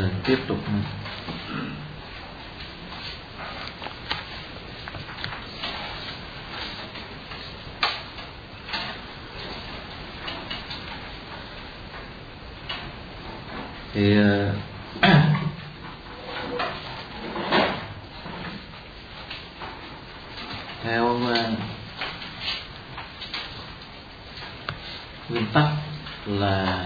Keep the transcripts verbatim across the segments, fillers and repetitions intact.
tiếp tục. Thì theo nguyên tắc là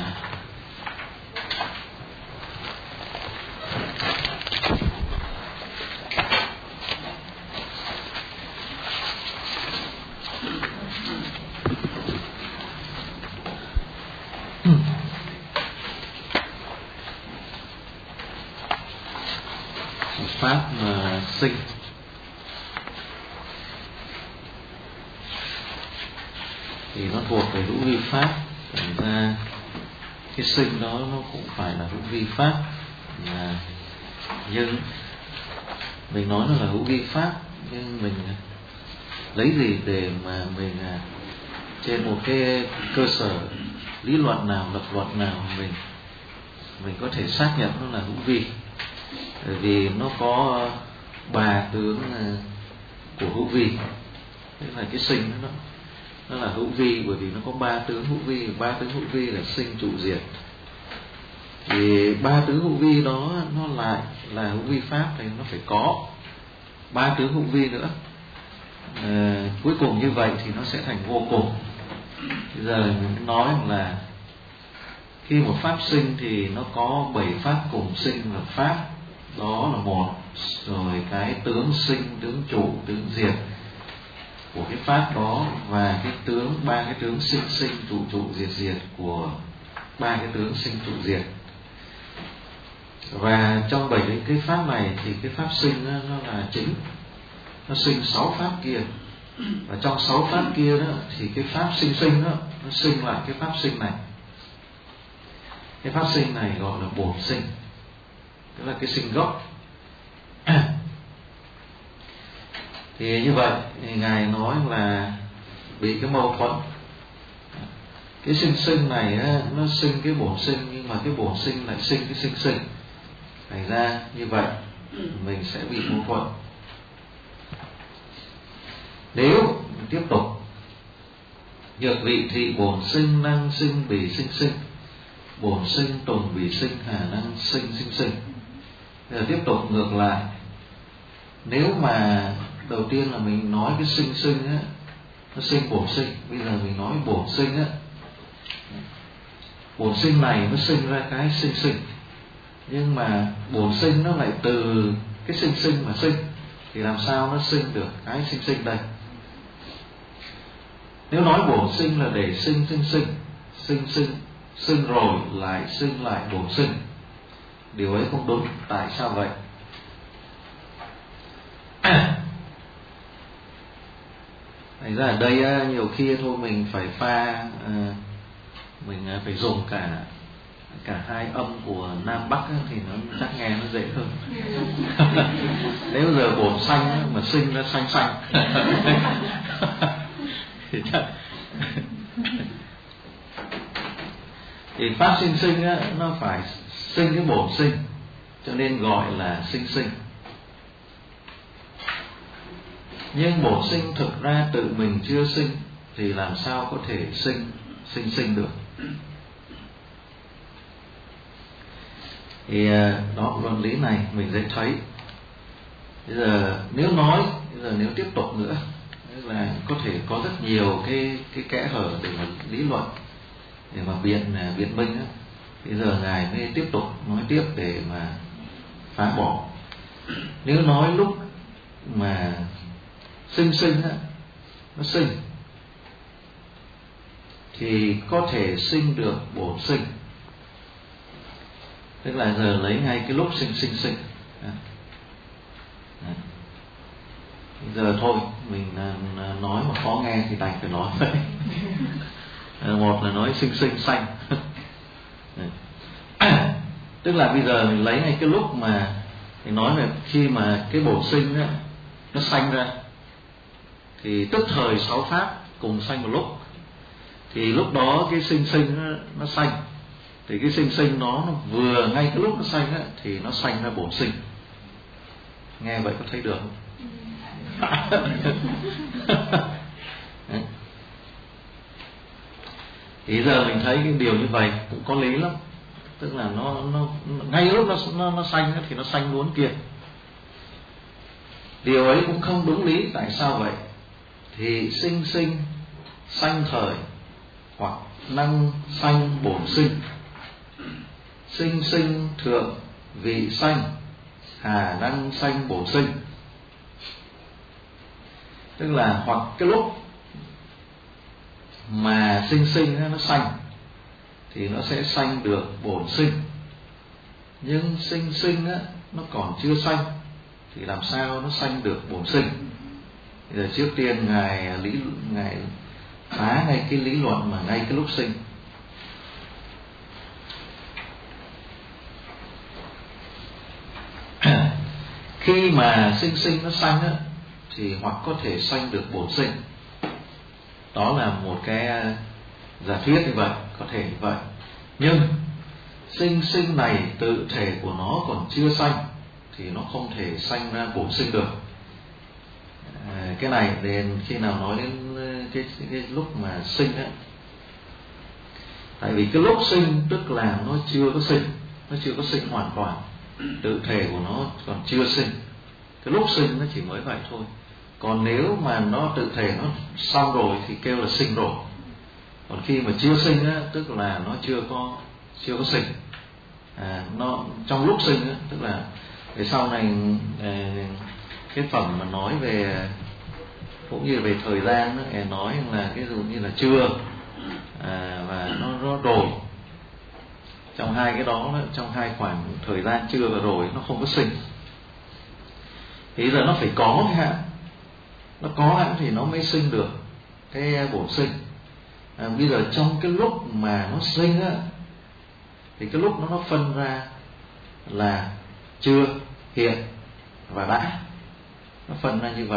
pháp mà sinh thì nó thuộc về hữu vi pháp, thành ra cái sinh đó nó cũng phải là hữu vi pháp, mà nhưng mình nói nó là hữu vi pháp, nhưng mình lấy gì để mà mình trên một cái cơ sở lý luận nào, lập luận nào mình mình có thể xác nhận nó là hữu vi? Bởi vì nó có ba tướng của hữu vi, tức là cái sinh nó nó là hữu vi, bởi vì nó có ba tướng hữu vi. Ba tướng hữu vi là sinh, trụ, diệt. Thì ba tướng hữu vi đó nó lại là hữu vi pháp, thì nó phải có ba tướng hữu vi nữa. À, cuối cùng như vậy thì nó sẽ thành vô cùng. Bây giờ mình nói là khi một pháp sinh thì nó có bảy pháp cùng sinh là pháp, đó là một. Rồi cái tướng sinh, tướng trụ, tướng diệt của cái pháp đó, và cái tướng, ba cái tướng sinh sinh, trụ trụ, diệt diệt của ba cái tướng sinh, trụ, diệt. Và trong bảy cái pháp này thì cái pháp sinh đó, nó là chính, nó sinh sáu pháp kia. Và trong sáu pháp kia đó thì cái pháp sinh sinh đó nó sinh lại cái pháp sinh này. Cái pháp sinh này gọi là bổn sinh, tức là cái sinh gốc. Thì như vậy thì Ngài nói là bị cái mâu thuẫn, cái sinh sinh này á, nó sinh cái bổn sinh, nhưng mà cái bổn sinh lại sinh cái sinh sinh. Thành ra như vậy mình sẽ bị mâu thuẫn. Nếu tiếp tục nhược vị thị bổn sinh năng sinh bỉ sinh sinh, bổn sinh tùng bỉ sinh hà năng sinh sinh sinh. Giờ tiếp tục ngược lại, nếu mà đầu tiên là mình nói cái sinh sinh á, nó sinh bổn sinh. Bây giờ mình nói bổn sinh á, bổn sinh này nó sinh ra cái sinh sinh, nhưng mà bổn sinh nó lại từ cái sinh sinh mà sinh, thì làm sao nó sinh được cái sinh sinh đây? Nếu nói bổn sinh là để sinh sinh sinh, sinh sinh sinh rồi lại sinh lại bổn sinh, điều ấy không đúng. Tại sao vậy? Thành ra ở đây nhiều khi thôi mình phải pha, mình phải dùng cả cả hai âm của Nam Bắc thì nó chắc nghe nó dễ hơn. Nếu giờ bổn xanh mà sinh ra xanh xanh thì chắc thì pháp sinh sinh á, nó phải sinh cái bổn sinh, cho nên gọi là sinh sinh. Nhưng bổn sinh thực ra tự mình chưa sinh, thì làm sao có thể sinh sinh sinh được? Thì đó, luận lý này mình dễ thấy. Bây giờ nếu nói, bây giờ nếu tiếp tục nữa là có thể có rất nhiều cái cái kẽ hở để mà lý luận, để mà biện biện minh á. Bây giờ Ngài mới tiếp tục nói tiếp để mà phá bỏ. Nếu nói lúc mà sinh sinh á, nó sinh thì có thể sinh được bổn sinh, tức là giờ lấy ngay cái lúc sinh sinh sinh. Giờ thôi mình nói mà khó nghe thì đành phải nói vậy. Một là nói sinh sinh sanh. Tức là bây giờ mình lấy ngay cái lúc mà mình nói về khi mà cái bổn sinh đó, nó sanh ra, thì tức thời sáu pháp cùng sanh một lúc, thì lúc đó cái sinh sinh nó, nó sanh. Thì cái sinh sinh nó, nó vừa ngay cái lúc nó sanh á, thì nó sanh ra bổn sinh. Nghe vậy có thấy được không? Thì giờ mình thấy cái điều như vậy cũng có lý lắm. Tức là nó, nó ngay lúc nó nó, nó sanh thì nó sanh luôn kia. Điều ấy cũng không đúng lý. Tại sao vậy? Thì sinh sinh sanh thời hoặc năng sanh bổn sinh. Sinh sinh thượng vị sanh, hà năng sanh bổn sinh. Tức là hoặc cái lúc mà sinh sinh nó sanh thì nó sẽ sanh được bổn sinh. Nhưng sinh sinh á, nó còn chưa sanh thì làm sao nó sanh được bổn sinh? Bây giờ trước tiên ngài lý ngài phá ngay cái lý luận mà ngay cái lúc sinh. Khi mà sinh sinh nó sanh á, thì hoặc có thể sanh được bổn sinh. Đó là một cái giả thuyết như vậy, có thể như vậy. Nhưng sinh sinh này tự thể của nó còn chưa sanh thì nó không thể sanh ra bổn sinh được. À, cái này đến khi nào nói đến cái, cái lúc mà sinh á, tại vì cái lúc sinh tức là nó chưa có sinh, nó chưa có sinh hoàn toàn, tự thể của nó còn chưa sinh. Cái lúc sinh nó chỉ mới vậy thôi. Còn nếu mà nó tự thể nó xong rồi thì kêu là sinh rồi. Còn khi mà chưa sinh á, tức là nó chưa có chưa có sinh. À, nó trong lúc sinh á, tức là về sau này à, cái phẩm mà nói về cũng như về thời gian đó, nói là cái dụ như là chưa à, và nó, nó rồi. Trong hai cái đó, trong hai khoảng thời gian chưa và rồi nó không có sinh. Thì giờ nó phải có cái hạn, nó có hạn thì nó mới sinh được cái bổn sinh. À, bây giờ trong cái lúc mà nó sinh á, thì cái lúc nó nó phân ra là chưa, hiện và đã, nó phân ra như vậy.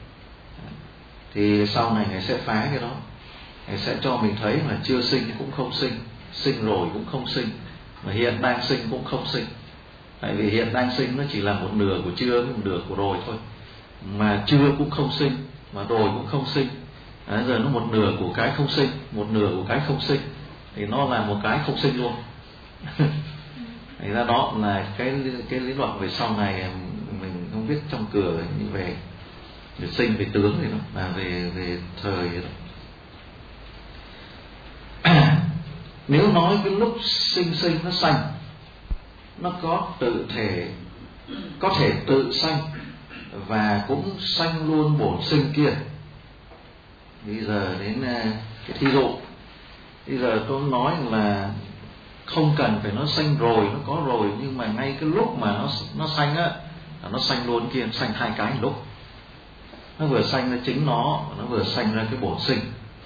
Thì sau này ngài sẽ phá cái đó, ngài sẽ cho mình thấy là chưa sinh cũng không sinh, sinh rồi cũng không sinh, mà hiện đang sinh cũng không sinh. Tại vì hiện đang sinh nó chỉ là một nửa của chưa, một nửa của rồi thôi. Mà chưa cũng không sinh, mà rồi cũng không sinh. À, giờ nó một nửa của cái không sinh, một nửa của cái không sinh, thì nó là một cái không sinh luôn. Thành ra đó là cái cái lý luận về sau này mình không biết trong cửa như về về sinh, về tướng thì đó là về về thời đó. Nếu nói cái lúc sinh sinh nó sanh, nó có tự thể, có thể tự sanh và cũng sanh luôn bổn sinh kia. Bây giờ đến cái thí dụ, bây giờ tôi nói là không cần phải nó sanh rồi, nó có rồi, nhưng mà ngay cái lúc mà nó nó sanh á, nó sanh luôn kia, sanh hai cái một lúc. Nó vừa sanh ra chính nó, nó vừa sanh ra cái bổn sinh.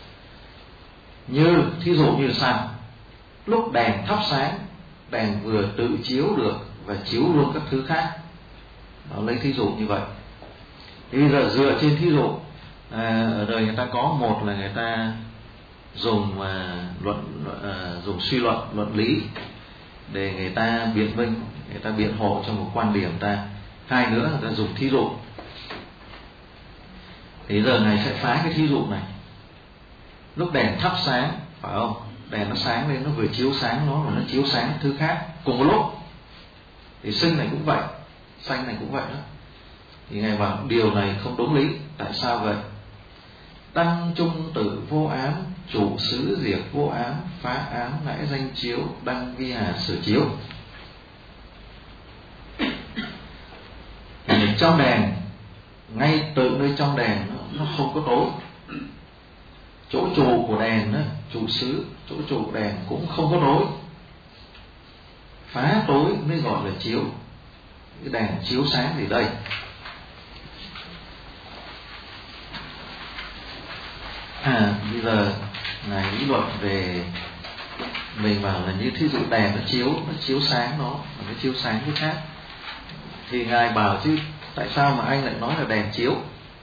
Như thí dụ như là sao? Lúc đèn thắp sáng, đèn vừa tự chiếu được và chiếu luôn các thứ khác. Đó, lấy thí dụ như vậy. Thì bây giờ dựa trên thí dụ, à, ở đời người ta có một là người ta dùng à, luận à, dùng suy luận, luận lý để người ta biện minh, người ta biện hộ cho một quan điểm ta. Hai nữa người ta dùng thí dụ. Thì giờ ngài sẽ phá cái thí dụ này. Lúc đèn thắp sáng, phải không? Đèn nó sáng lên, nó vừa chiếu sáng nó và nó chiếu sáng thứ khác cùng một lúc. Thì sinh này cũng vậy, sanh này cũng vậy đó. Thì ngài bảo điều này không đúng lý. Tại sao vậy? Tăng trung tử vô ám, chủ xứ diệt vô ám, phá ám nãi danh chiếu, đăng vi hà sửa chiếu. Thì trong đèn, ngay tự nơi trong đèn nó, nó không có tối. Chỗ trụ của đèn đó, trụ xứ, chỗ trụ đèn cũng không có tối. Phá tối mới gọi là chiếu. Cái đèn chiếu sáng thì đây. À, bây giờ ngài lý luận về, mình bảo là như thí dụ đèn nó chiếu, nó chiếu sáng nó, nó chiếu sáng cái khác. Thì ngài bảo chứ tại sao mà anh lại nói là đèn chiếu,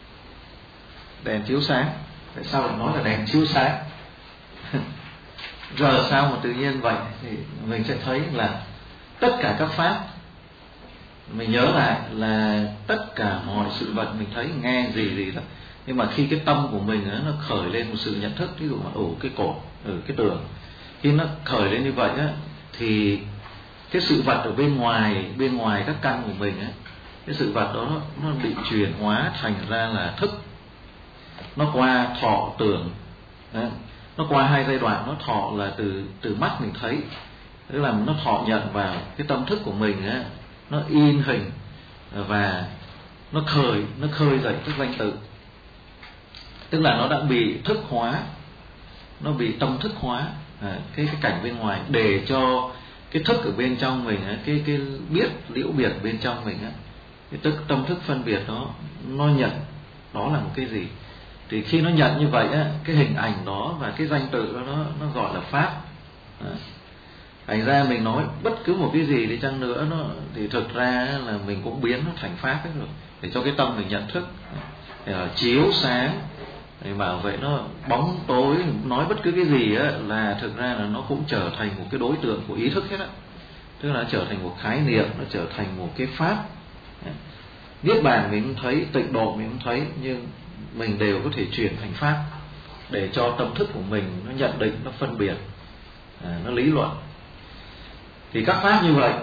đèn chiếu sáng? Tại sao lại nói là đèn chiếu sáng? Giờ sao mà tự nhiên vậy? Thì mình sẽ thấy là tất cả các pháp, mình nhớ lại là tất cả mọi sự vật mình thấy nghe gì gì đó, nhưng mà khi cái tâm của mình đó, nó khởi lên một sự nhận thức, ví dụ mà ủ cái cột, ở cái tường, khi nó khởi lên như vậy á, thì cái sự vật ở bên ngoài bên ngoài các căn của mình á, cái sự vật đó nó, nó bị chuyển hóa thành ra là thức. Nó qua thọ tưởng, nó qua hai giai đoạn. Nó thọ là từ từ mắt mình thấy, tức là nó thọ nhận vào cái tâm thức của mình á, nó in hình và nó khởi nó khơi dậy các danh tự, tức là nó đã bị thức hóa, nó bị tâm thức hóa à, cái cái cảnh bên ngoài, để cho cái thức ở bên trong mình á, cái cái biết liễu biệt bên trong mình á, cái tức tâm thức phân biệt đó, nó nhận đó là một cái gì. Thì khi nó nhận như vậy á, cái hình ảnh đó và cái danh tự đó nó, nó gọi là pháp. À, thành ra mình nói bất cứ một cái gì đi chăng nữa nó thì thực ra là mình cũng biến nó thành pháp hết rồi, để cho cái tâm mình nhận thức. Để chiếu sáng, để bảo vệ nó, bóng tối, nói bất cứ cái gì á, là thực ra là nó cũng trở thành một cái đối tượng của ý thức hết á, tức là trở thành một khái niệm, nó trở thành một cái pháp. Niết bàn mình cũng thấy, tịnh độ mình cũng thấy, nhưng mình đều có thể chuyển thành pháp để cho tâm thức của mình nó nhận định, nó phân biệt, à, nó lý luận. Thì các pháp như vậy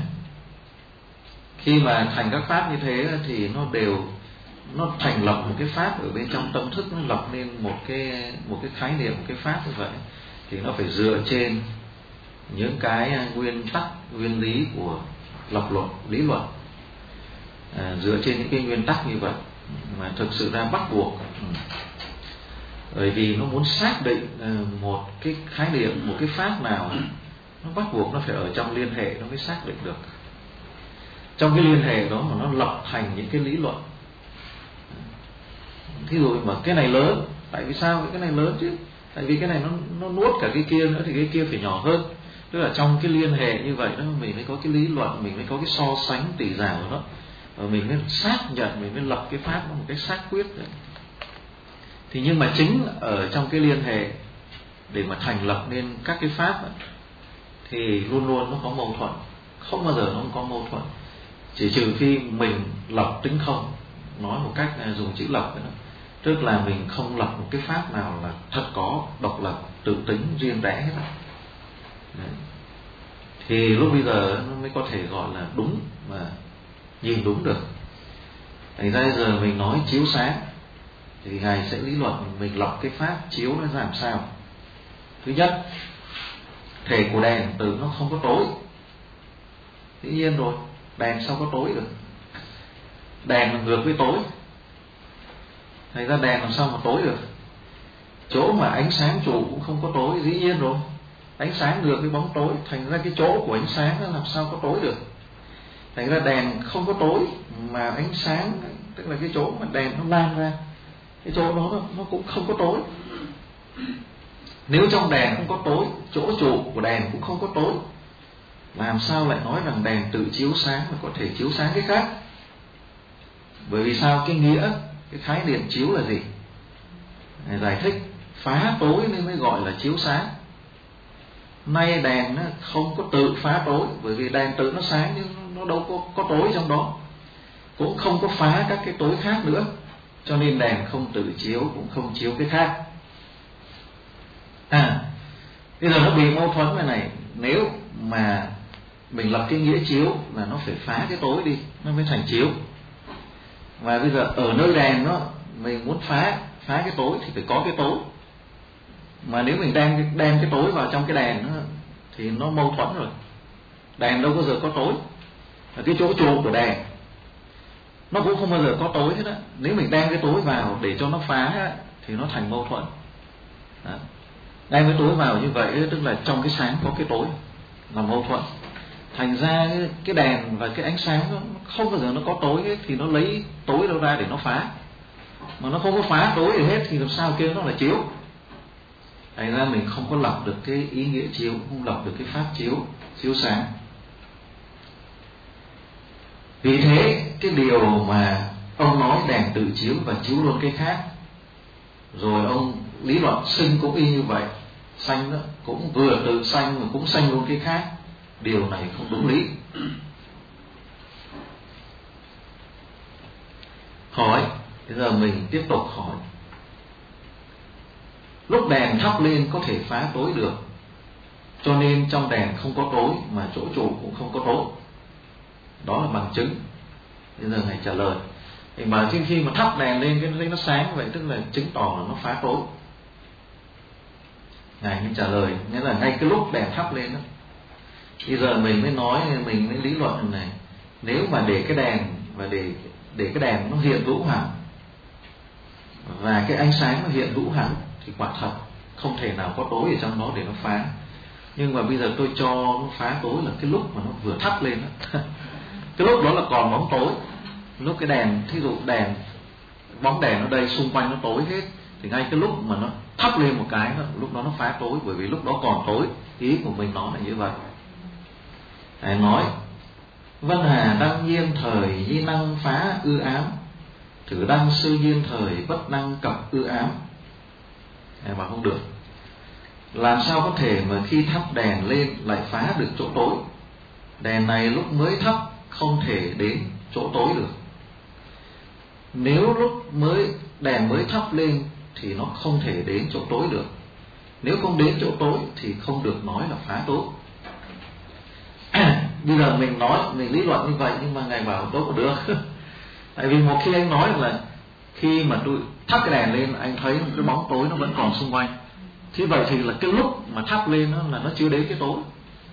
khi mà thành các pháp như thế thì nó đều nó thành lập một cái pháp ở bên trong tâm thức, nó lập nên một cái một cái khái niệm, một cái pháp như vậy. Thì nó phải dựa trên những cái nguyên tắc, nguyên lý của lập luận, lý luận, à, dựa trên những cái nguyên tắc như vậy mà thực sự ra bắt buộc. Bởi vì nó muốn xác định một cái khái niệm, một cái pháp nào, nó bắt buộc nó phải ở trong liên hệ nó mới xác định được. Trong cái liên hệ đó mà nó lập thành những cái lý luận. Thí dụ mà cái này lớn, tại vì sao cái này lớn chứ? Tại vì cái này nó nó nuốt cả cái kia nữa thì cái kia phải nhỏ hơn. Tức là trong cái liên hệ như vậy đó mình mới có cái lý luận, mình mới có cái so sánh tỉ dào của nó, và mình mới xác nhận, mình mới lập cái pháp một cách xác quyết. Thì nhưng mà chính ở trong cái liên hệ để mà thành lập nên các cái pháp ấy, thì luôn luôn nó có mâu thuẫn, không bao giờ nó không có mâu thuẫn, chỉ trừ khi mình lập tính không, nói một cách dùng chữ lập đó. Tức là mình không lập một cái pháp nào là thật có, độc lập, tự tính, riêng rẽ hết. Đấy. Thì lúc bây giờ nó mới có thể gọi là đúng và nhìn đúng được. Thành ra giờ mình nói chiếu sáng thì Ngài sẽ lý luận mình lập cái pháp chiếu nó làm sao. Thứ nhất, thể của đèn từ nó không có tối. Dĩ nhiên rồi, đèn sao có tối được? Đèn là ngược với tối. Thành ra đèn làm sao mà tối được? Chỗ mà ánh sáng trụ cũng không có tối, dĩ nhiên rồi. Ánh sáng ngược với bóng tối, thành ra cái chỗ của ánh sáng nó làm sao có tối được? Thành ra đèn không có tối, mà ánh sáng, tức là cái chỗ mà đèn nó lan ra, cái chỗ đó nó, nó cũng không có tối. Nếu trong đèn không có tối, chỗ trụ của đèn cũng không có tối, làm sao lại nói rằng đèn tự chiếu sáng mà có thể chiếu sáng cái khác? Bởi vì sao? Cái nghĩa, cái khái niệm chiếu là gì? Giải thích phá tối nên mới gọi là chiếu sáng. Nay đèn nó không có tự phá tối, bởi vì đèn tự nó sáng nhưng nó đâu có, có tối trong đó, cũng không có phá các cái tối khác nữa, cho nên đèn không tự chiếu, cũng không chiếu cái khác. À, bây giờ nó bị mâu thuẫn này này. Nếu mà mình lập cái nghĩa chiếu là nó phải phá cái tối đi, nó mới thành chiếu. Và bây giờ ở nơi đèn đó mình muốn phá phá cái tối thì phải có cái tối. Mà nếu mình đem đem cái tối vào trong cái đèn đó, thì nó mâu thuẫn rồi. Đèn đâu có giờ có tối. Và cái chỗ trụ của đèn nó cũng không bao giờ có tối hết á. Nếu mình đem cái tối vào để cho nó phá thì nó thành mâu thuẫn. Đó. Đem cái tối vào như vậy tức là trong cái sáng có cái tối, là mâu thuẫn. Thành ra cái đèn và cái ánh sáng nó không bao giờ nó có tối hết, thì nó lấy tối đâu ra để nó phá. Mà nó không có phá tối gì hết thì làm sao kêu nó là chiếu? Thành ra mình không có lập được cái ý nghĩa chiếu, không lập được cái pháp chiếu, chiếu sáng. Vì thế cái điều mà ông nói đèn tự chiếu và chiếu luôn cái khác, rồi ông lý luận sinh cũng y như vậy, xanh đó cũng vừa tự xanh mà cũng xanh luôn cái khác, điều này không đúng lý. Hỏi, bây giờ mình tiếp tục hỏi. Lúc đèn thắp lên có thể phá tối được, cho nên trong đèn không có tối mà chỗ trụ cũng không có tối. Đó là bằng chứng. Bây giờ Ngài trả lời. Mình bảo trên khi mà thắp đèn lên cái thấy nó sáng vậy, tức là chứng tỏ là nó phá tối. Ngài mới trả lời, nghĩa là ngay cái lúc đèn thắp lên đó. Bây giờ mình mới nói, mình mới lý luận này, nếu mà để cái đèn và để để cái đèn nó hiện hữu hẳn và cái ánh sáng nó hiện hữu hẳn thì quả thật không thể nào có tối ở trong đó để nó phá. Nhưng mà bây giờ tôi cho nó phá tối là cái lúc mà nó vừa thắp lên đó. Cái lúc đó là còn bóng tối. Lúc cái đèn, thí dụ đèn, bóng đèn ở đây xung quanh nó tối hết, thì ngay cái lúc mà nó thắp lên một cái đó, lúc đó nó phá tối, bởi vì lúc đó còn tối. Ý của mình nói là như vậy. Thầy nói Vân Hà đăng nhiên thời di năng phá ư ám, thử đăng sư nhiên thời bất năng cập ư ám. Thầy bảo không được. Làm sao có thể mà khi thắp đèn lên lại phá được chỗ tối? Đèn này lúc mới thắp không thể đến chỗ tối được. Nếu lúc mới đèn mới thắp lên thì nó không thể đến chỗ tối được. Nếu không đến chỗ tối thì không được nói là phá tối. Bây giờ mình nói, mình lý luận như vậy, nhưng mà Ngài bảo đâu có được. Tại vì một khi anh nói là khi mà tôi thắp cái đèn lên, anh thấy cái bóng tối nó vẫn còn xung quanh. Thế vậy thì là cái lúc mà thắp lên đó là nó chưa đến cái tối,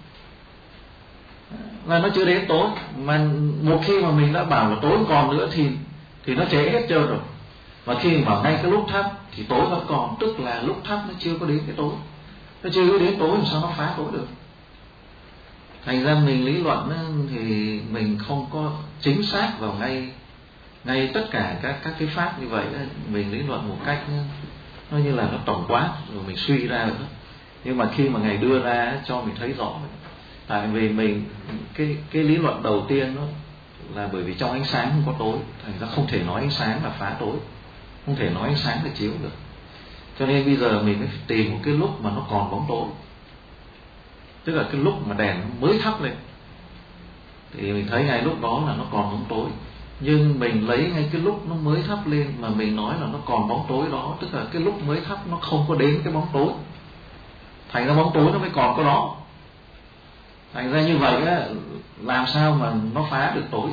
là nó chưa đến tối. Mà một khi mà mình đã bảo là tối còn nữa thì thì nó cháy hết trơn rồi. Và khi mà ngay cái lúc thắp thì tối vẫn còn, tức là lúc thắp nó chưa có đến cái tối. Nó chưa có đến tối làm sao nó phá tối được? Thành ra mình lý luận thì mình không có chính xác vào ngay ngay tất cả các các cái pháp như vậy. Mình lý luận một cách nó như là nó tổng quát rồi mình suy ra được. Nhưng mà khi mà Ngài đưa ra cho mình thấy rõ. Tại vì mình cái cái lý luận đầu tiên đó là bởi vì trong ánh sáng không có tối, thành ra không thể nói ánh sáng là phá tối, không thể nói ánh sáng là chiếu được. Cho nên bây giờ mình mới tìm một cái lúc mà nó còn bóng tối, tức là cái lúc mà đèn mới thắp lên thì mình thấy ngay lúc đó là nó còn bóng tối. Nhưng mình lấy ngay cái lúc nó mới thắp lên mà mình nói là nó còn bóng tối đó, tức là cái lúc mới thắp nó không có đến cái bóng tối, thành ra bóng tối nó mới còn có đó. Thành ra như vậy á, làm sao mà nó phá được tối?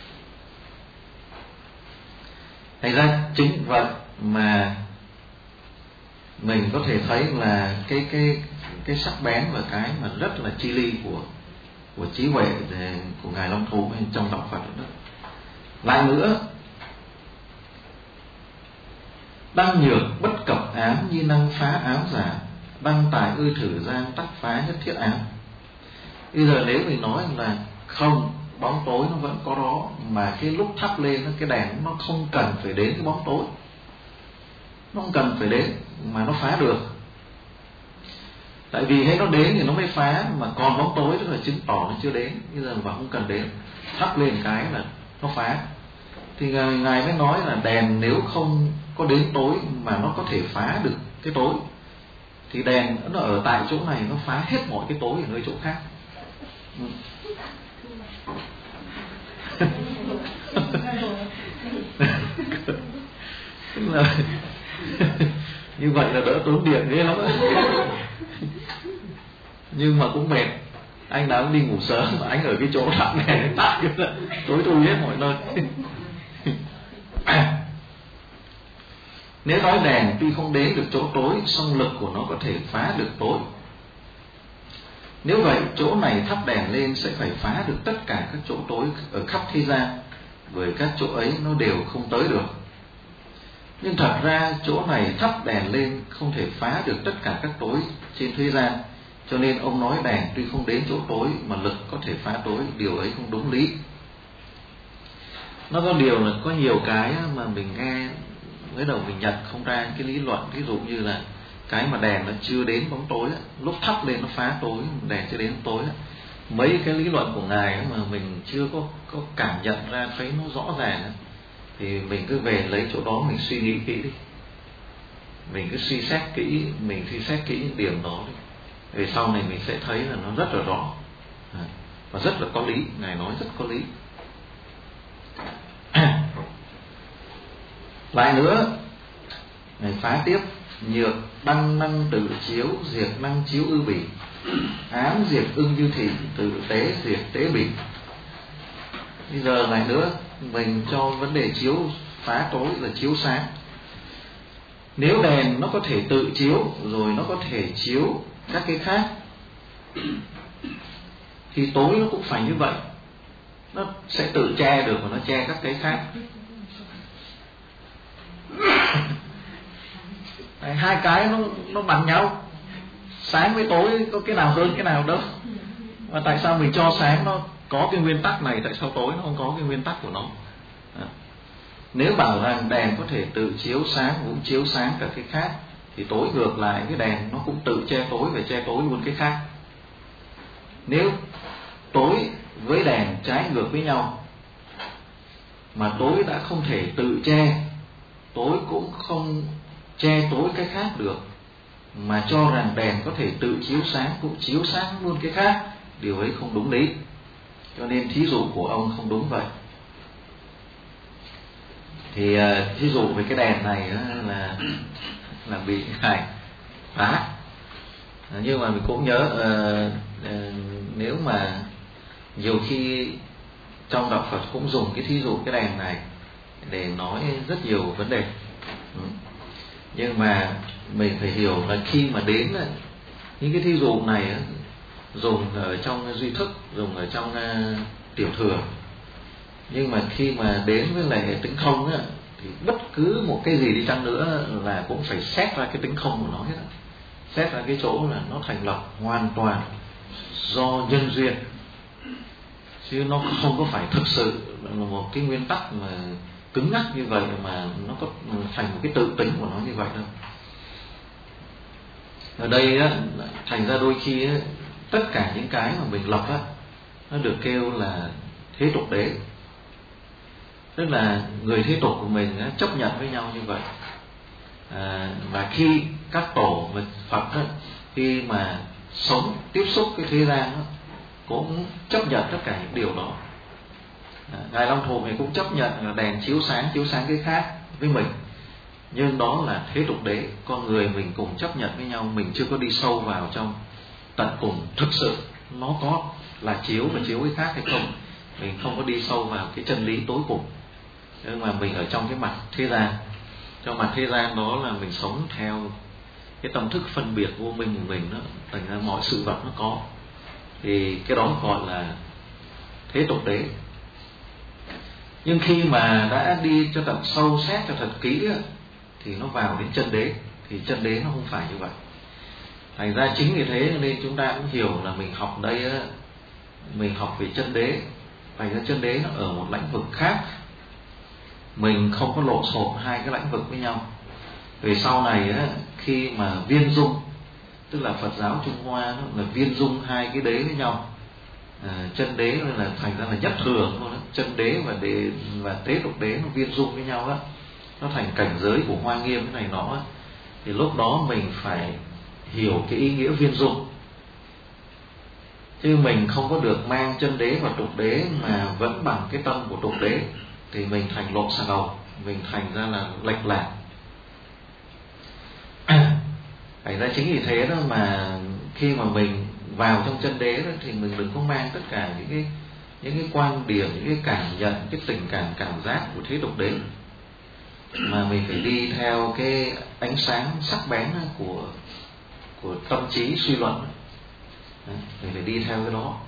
Thành ra chính vậy mà mình có thể thấy là cái cái cái sắc bén và cái mà rất là chi ly của của trí huệ của Ngài Long Thú trong đạo Phật đó. Lại nữa, đăng nhược bất cập ám như năng phá ám giả, đăng tài ư thử giang tắc phá nhất thiết ám. Bây giờ nếu mình nói là không, bóng tối nó vẫn có đó, mà cái lúc thắp lên cái đèn nó không cần phải đến cái bóng tối, nó không cần phải đến mà nó phá được. Tại vì hay nó đến thì nó mới phá, mà còn bóng tối tức là chứng tỏ nó chưa đến. Bây giờ mà không cần đến, thắp lên cái là nó phá. Thì Ngài mới nói là đèn nếu không có đến tối mà nó có thể phá được cái tối, thì đèn nó ở tại chỗ này nó phá hết mọi cái tối ở nơi chỗ khác. Ừ. Tức là như vậy là đỡ tốn điện ghê lắm. Nhưng mà cũng mệt. Anh đã đi ngủ sớm mà anh ở cái chỗ thẳng này tắt cái tối thui hết mọi nơi. Nếu nói đèn tuy không đến được chỗ tối, song lực của nó có thể phá được tối. Nếu vậy, chỗ này thắp đèn lên sẽ phải phá được tất cả các chỗ tối ở khắp thế gian, bởi các chỗ ấy nó đều không tới được. Nhưng thật ra chỗ này thắp đèn lên không thể phá được tất cả các tối trên thế gian. Cho nên ông nói đèn tuy không đến chỗ tối mà lực có thể phá tối, điều ấy không đúng lý. Nó có điều là có nhiều cái mà mình nghe mới đầu mình nhận không ra cái lý luận. Ví dụ như là cái mà đèn nó chưa đến bóng tối, lúc thắp lên nó phá tối, đèn chưa đến tối. Mấy cái lý luận của Ngài mà mình chưa có, có cảm nhận ra thấy nó rõ ràng, thì mình cứ về lấy chỗ đó mình suy nghĩ kỹ đi. mình cứ suy xét kỹ, mình suy xét kỹ những điểm đó đi. Về sau này mình sẽ thấy là nó rất là rõ và rất là có lý. Ngài nói rất có lý. Lại nữa, Ngài phá tiếp: nhược đăng năng tự chiếu, diệt năng chiếu ư bỉ. Ám diệt ưng như thị, tự tế diệt tế bỉ. Bây giờ lại nữa, mình cho vấn đề chiếu phá tối là chiếu sáng. Nếu đèn nó có thể tự chiếu, rồi nó có thể chiếu các cái khác, thì tối nó cũng phải như vậy. Nó sẽ tự che được và nó che các cái khác. Hai cái nó nó bằng nhau. Sáng với tối có cái nào hơn cái nào đâu. Và tại sao mình cho sáng nó có cái nguyên tắc này, tại sao tối nó không có cái nguyên tắc của nó? À. Nếu bảo rằng đèn có thể tự chiếu sáng cũng chiếu sáng cả cái khác, thì tối ngược lại cái đèn nó cũng tự che tối và che tối luôn cái khác. Nếu tối với đèn trái ngược với nhau, mà tối đã không thể tự che, tối cũng không che tối cái khác được, mà cho rằng đèn có thể tự chiếu sáng cũng chiếu sáng luôn cái khác, điều ấy không đúng lý. Cho nên thí dụ của ông không đúng vậy. Thì thí dụ về cái đèn này là là bị Ngài phá. Nhưng mà mình cũng nhớ uh, uh, nếu mà nhiều khi trong đạo Phật cũng dùng cái thí dụ cái đèn này để nói rất nhiều vấn đề. Ừ. Nhưng mà mình phải hiểu là khi mà đến những cái thí dụ này dùng ở trong duy thức, dùng ở trong uh, tiểu thừa, nhưng mà khi mà đến với lại tính không á, thì bất cứ một cái gì đi chăng nữa là cũng phải xét ra cái tính không của nó hết. Xét ra cái chỗ là nó thành lập hoàn toàn do nhân duyên, chứ nó không có phải thực sự là một cái nguyên tắc mà cứng nhắc như vậy mà nó có thành một cái tự tính của nó như vậy đâu. Ở đây á, thành ra đôi khi á, tất cả những cái mà mình lập á, nó được kêu là thế tục đế. Tức là người thế tục của mình á, chấp nhận với nhau như vậy. À, và khi các tổ và Phật á, khi mà sống tiếp xúc cái thế gian á, cũng chấp nhận tất cả những điều đó. À, Ngài Long Thù thì cũng chấp nhận là đèn chiếu sáng chiếu sáng cái khác với mình, nhưng đó là thế tục đế. Con người mình cùng chấp nhận với nhau, mình chưa có đi sâu vào trong tận cùng thực sự nó có là chiếu và chiếu cái khác hay không. Mình không có đi sâu vào cái chân lý tối cùng. Nhưng mà mình ở trong cái mặt thế gian, trong mặt thế gian đó là mình sống theo cái tâm thức phân biệt vô minh của mình đó, thành ra mọi sự vật nó có, thì cái đó gọi là thế tục đế. Nhưng khi mà đã đi cho tận sâu xét cho thật kỹ á, thì nó vào đến chân đế, thì chân đế nó không phải như vậy. Thành ra chính vì thế nên chúng ta cũng hiểu là mình học đây á, mình học về chân đế. Thành ra chân đế nó ở một lĩnh vực khác, mình không có lộn xộn hai cái lĩnh vực với nhau. Về sau này á, khi mà viên dung, tức là Phật giáo Trung Hoa đó, là viên dung hai cái đế với nhau. À, chân đế là thành ra là nhất thường thôi đó. Chân đế và đế và tế tục đế nó viên dung với nhau đó, nó thành cảnh giới của Hoa Nghiêm cái này nó đó. Thì lúc đó mình phải hiểu cái ý nghĩa viên dung, chứ mình không có được mang chân đế và tục đế mà vẫn bằng cái tâm của tục đế, thì mình thành lộn xà ngầu, mình thành ra là lệch lạc. Thành ra chính vì thế đó mà khi mà mình vào trong chân đế đó, thì mình đừng có mang tất cả những cái những cái quan điểm, những cái cảm nhận, cái tình cảm cảm giác của thế tục đế, mà mình phải đi theo cái ánh sáng sắc bén của của tâm trí suy luận. Đấy, mình phải đi theo cái đó.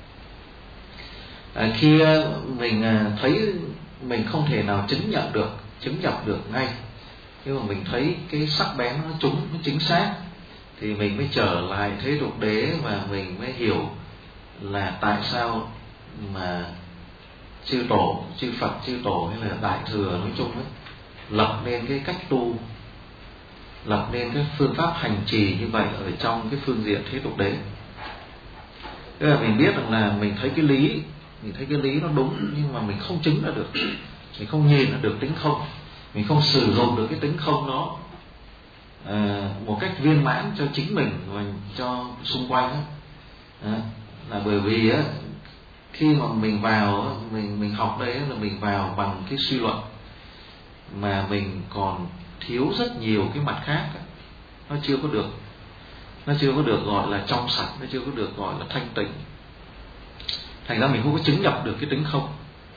À, khi mình thấy mình không thể nào chứng nhận được, chứng nhập được ngay, nhưng mà mình thấy cái sắc bén nó trúng, nó chính xác, thì mình mới trở lại thế tục đế, và mình mới hiểu là tại sao mà chư tổ, chư Phật, chư tổ hay là Đại Thừa nói chung ấy, lập nên cái cách tu, lập nên cái phương pháp hành trì như vậy ở trong cái phương diện thế tục đế. Tức là mình biết rằng là mình thấy cái lý, mình thấy cái lý nó đúng, nhưng mà mình không chứng ra được, mình không nhìn ra được tính không, mình không sử dụng được cái tính không đó, à, một cách viên mãn cho chính mình và cho xung quanh đó. À, là bởi vì á, khi mà mình vào mình mình học đây là mình vào bằng cái suy luận mà mình còn thiếu rất nhiều cái mặt khác, nó chưa có được nó chưa có được gọi là trong sạch, nó chưa có được gọi là thanh tịnh. Thành ra mình không có chứng nhập được cái tính không.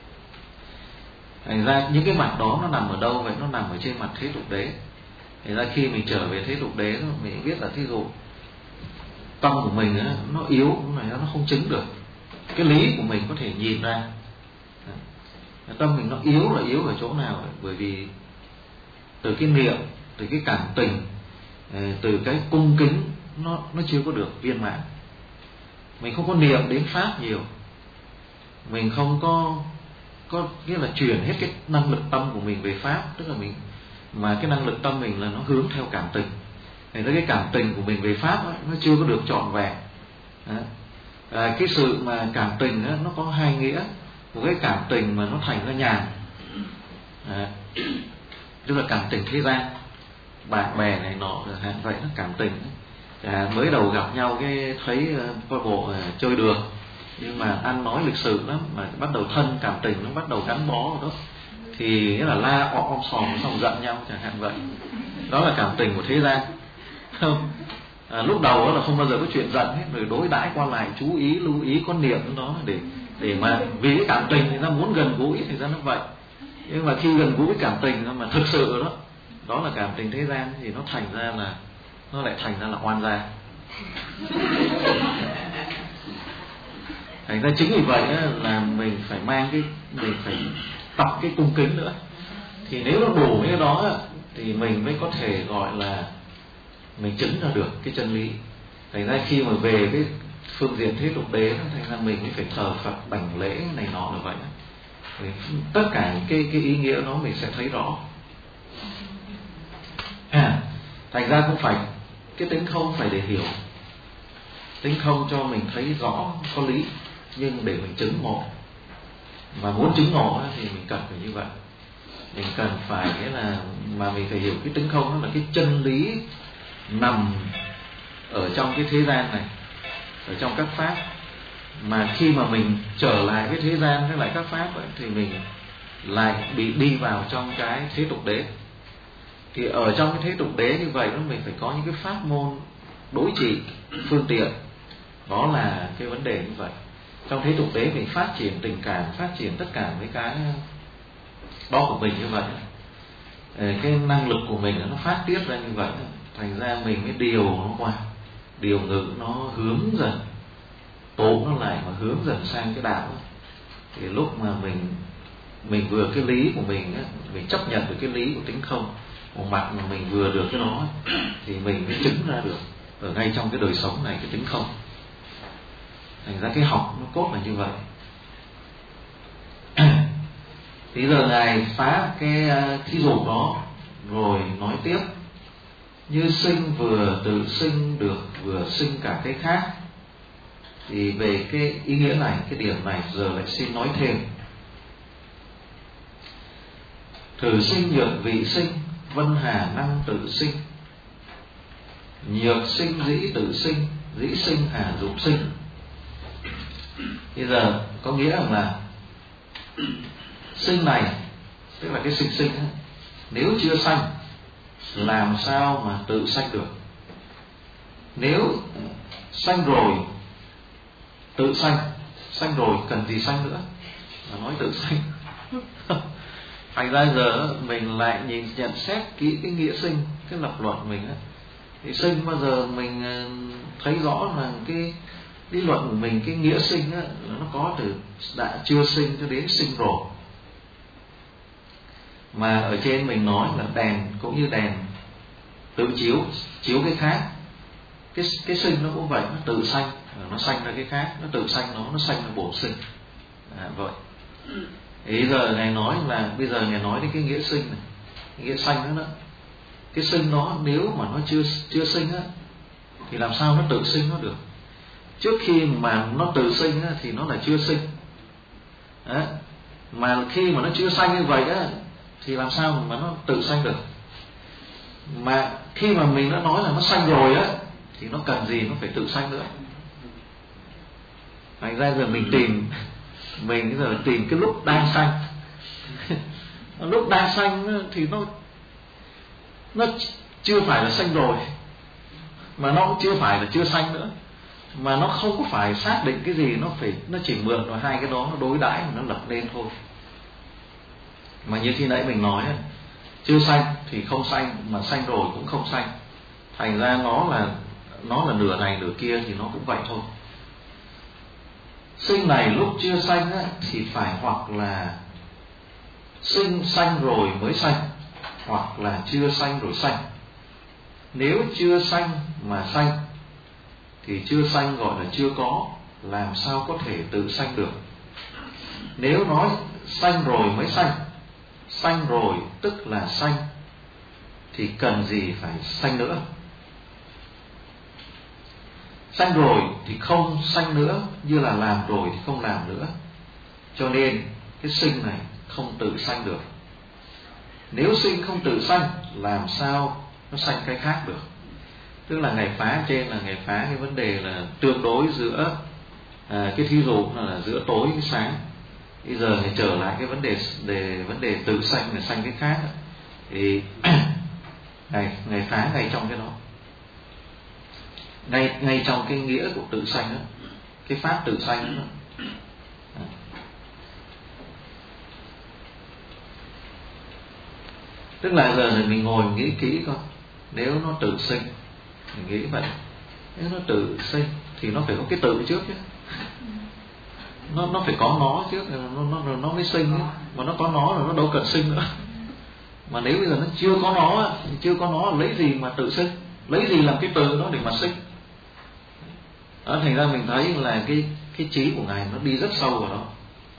Thành ra những cái mặt đó nó nằm ở đâu vậy? Nó nằm ở trên mặt thế tục đế. Thành ra khi mình trở về thế tục đế, mình biết là thí dụ tâm của mình đó, nó yếu, nó không chứng được cái lý của mình có thể nhìn ra. Tâm mình nó yếu là yếu ở chỗ nào? Bởi vì từ cái niệm, từ cái cảm tình, từ cái cung kính, nó nó chưa có được viên mãn. Mình không có niệm đến pháp nhiều, mình không có có nghĩa là chuyển hết cái năng lực tâm của mình về pháp, tức là mình mà cái năng lực tâm mình là nó hướng theo cảm tình. Thành ra cái cảm tình của mình về pháp ấy, nó chưa có được trọn vẹn. À, cái sự mà cảm tình ấy, nó có hai nghĩa. Một cái cảm tình mà nó thành ra nhàn, à, tức là cảm tình thế gian, bạn bè này nọ hạn vậy, nó cảm tình. À, mới đầu gặp nhau cái thấy coi uh, bộ uh, chơi được, nhưng mà ăn nói lịch sự lắm, mà bắt đầu thân cảm tình nó bắt đầu gắn bó rồi đó, thì nghĩa là la om om sòm xong giận nhau chẳng hạn vậy. Đó là cảm tình của thế gian, không? À, lúc đầu đó là không bao giờ có chuyện giận hết, rồi đối đãi qua lại, chú ý lưu ý con niệm đó để để mà vì cái cảm tình thì ra muốn gần gũi thì ra nó vậy. Nhưng mà khi gần gũi cảm tình mà thực sự đó, đó là cảm tình thế gian, thì nó thành ra là nó lại thành ra là oan gia. Thành ra chính vì vậy là mình phải mang cái mình phải tập cái cung kính nữa. Thì nếu nó đủ cái đó thì mình mới có thể gọi là mình chứng ra được cái chân lý. Thành ra khi mà về cái phương diện thế tục đế, thành ra mình mới phải thờ Phật đảnh lễ này nọ là vậy. Thì tất cả cái cái ý nghĩa đó mình sẽ thấy rõ. À, thành ra cũng phải cái tính không phải để hiểu, tính không cho mình thấy rõ có lý, nhưng để mình chứng ngộ. Mà muốn chứng ngộ thì mình cần phải như vậy. Mình cần phải nghĩa là mà mình phải hiểu cái tính không đó là cái chân lý nằm ở trong cái thế gian này, ở trong các pháp. Mà khi mà mình trở lại với thế gian với lại các pháp ấy, thì mình lại bị đi vào trong cái thế tục đế. Thì ở trong cái thế tục đế như vậy đó, mình phải có những cái pháp môn đối trị, phương tiện. Đó là cái vấn đề như vậy. Trong thế tục đế mình phát triển tình cảm, phát triển tất cả mấy cái đó của mình như vậy. Cái năng lực của mình nó phát tiết ra như vậy, thành ra mình mới điều nó qua, điều ngự nó hướng dần, tụ nó lại mà hướng dần sang cái đạo. Thì lúc mà mình mình vừa cái lý của mình mình chấp nhận được cái lý của tính không, một mặt mà mình vừa được cái đó thì mình mới chứng ra được ở ngay trong cái đời sống này cái tính không. Thành ra cái học nó cốt là như vậy. Thì giờ Ngài phá cái thí dụ đó rồi nói tiếp: như sinh vừa tự sinh được, vừa sinh cả cái khác. Thì về cái ý nghĩa này, cái điểm này giờ lại xin nói thêm. Thử sinh nhược vị sinh, vân hà năng tự sinh. Nhược sinh dĩ tự sinh, dĩ sinh hà dục sinh. Bây giờ có nghĩa rằng là sinh này, tức là cái sinh sinh ấy, nếu chưa sanh làm sao mà tự sanh được. Nếu sanh rồi tự sanh, sanh rồi cần gì sanh nữa mà nói tự sanh. Thành ra giờ mình lại nhìn nhận xét kỹ cái nghĩa sinh, cái lập luận mình ấy. Thì sinh bao giờ mình thấy rõ là cái lý luận của mình, cái nghĩa sinh ấy, nó có từ đã chưa sinh cho đến sinh rồi. Mà ở trên mình nói là đèn cũng như đèn tự chiếu, chiếu cái khác. Cái, cái sinh nó cũng vậy, nó tự sanh, nó sanh ra cái khác, nó tự sanh nó, nó sanh ra bổ sinh. À, vậy. Ý giờ Ngài nói là, bây giờ Ngài nói đến cái nghĩa sinh này, cái nghĩa sanh đó, đó. Cái sinh nó nếu mà nó chưa chưa sinh á, thì làm sao nó tự sinh nó được? Trước khi mà nó tự sinh á, thì nó là chưa sinh. Đó. Mà khi mà nó chưa sanh như vậy á, thì làm sao mà nó tự sanh được? Mà khi mà mình đã nói là nó sanh rồi á thì nó cần gì nó phải tự sanh nữa. Thành ra giờ mình tìm mình giờ tìm cái lúc đang sanh. Lúc đang sanh thì nó nó chưa phải là sanh rồi, mà nó cũng chưa phải là chưa sanh nữa, mà nó không có phải xác định cái gì, nó phải nó chỉ mượn vào hai cái đó nó đối đãi mà nó lập lên thôi. Mà như khi nãy mình nói, chưa sanh thì không sanh, mà sanh rồi cũng không sanh. Thành ra nó là nó là nửa này nửa kia thì nó cũng vậy thôi. Sinh này lúc chưa sanh á, thì phải hoặc là sinh sanh rồi mới sanh, hoặc là chưa sanh rồi sanh. Nếu chưa sanh mà sanh thì chưa sanh gọi là chưa có, làm sao có thể tự sanh được. Nếu nói sanh rồi mới sanh, sanh rồi tức là sanh, thì cần gì phải sanh nữa. Sanh rồi thì không sanh nữa, như là làm rồi thì không làm nữa. Cho nên cái sinh này không tự sanh được. Nếu sinh không tự sanh, làm sao nó sanh cái khác được. Tức là Ngài phá trên là Ngài phá cái vấn đề là tương đối giữa à, cái thí dụ là giữa tối với sáng. Bây giờ Ngài trở lại cái vấn đề đề vấn đề tự sanh là sanh cái khác, thì Ngài Ngài phá ngay trong cái đó, ngay ngay trong cái nghĩa của tự sanh đó, cái pháp tự sanh đó. À. Tức là giờ này mình ngồi mình nghĩ kỹ coi, nếu nó tự sinh, mình nghĩ vậy, nếu nó tự sinh thì nó phải có cái tự trước chứ, nó nó phải có nó trước, nó nó nó mới sinh chứ. Mà nó có nó rồi nó đâu cần sinh nữa. Mà nếu bây giờ nó chưa có nó, chưa có nó lấy gì mà tự sinh, lấy gì làm cái từ đó để mà sinh. Đó, thành ra mình thấy là cái cái trí của Ngài nó đi rất sâu vào đó.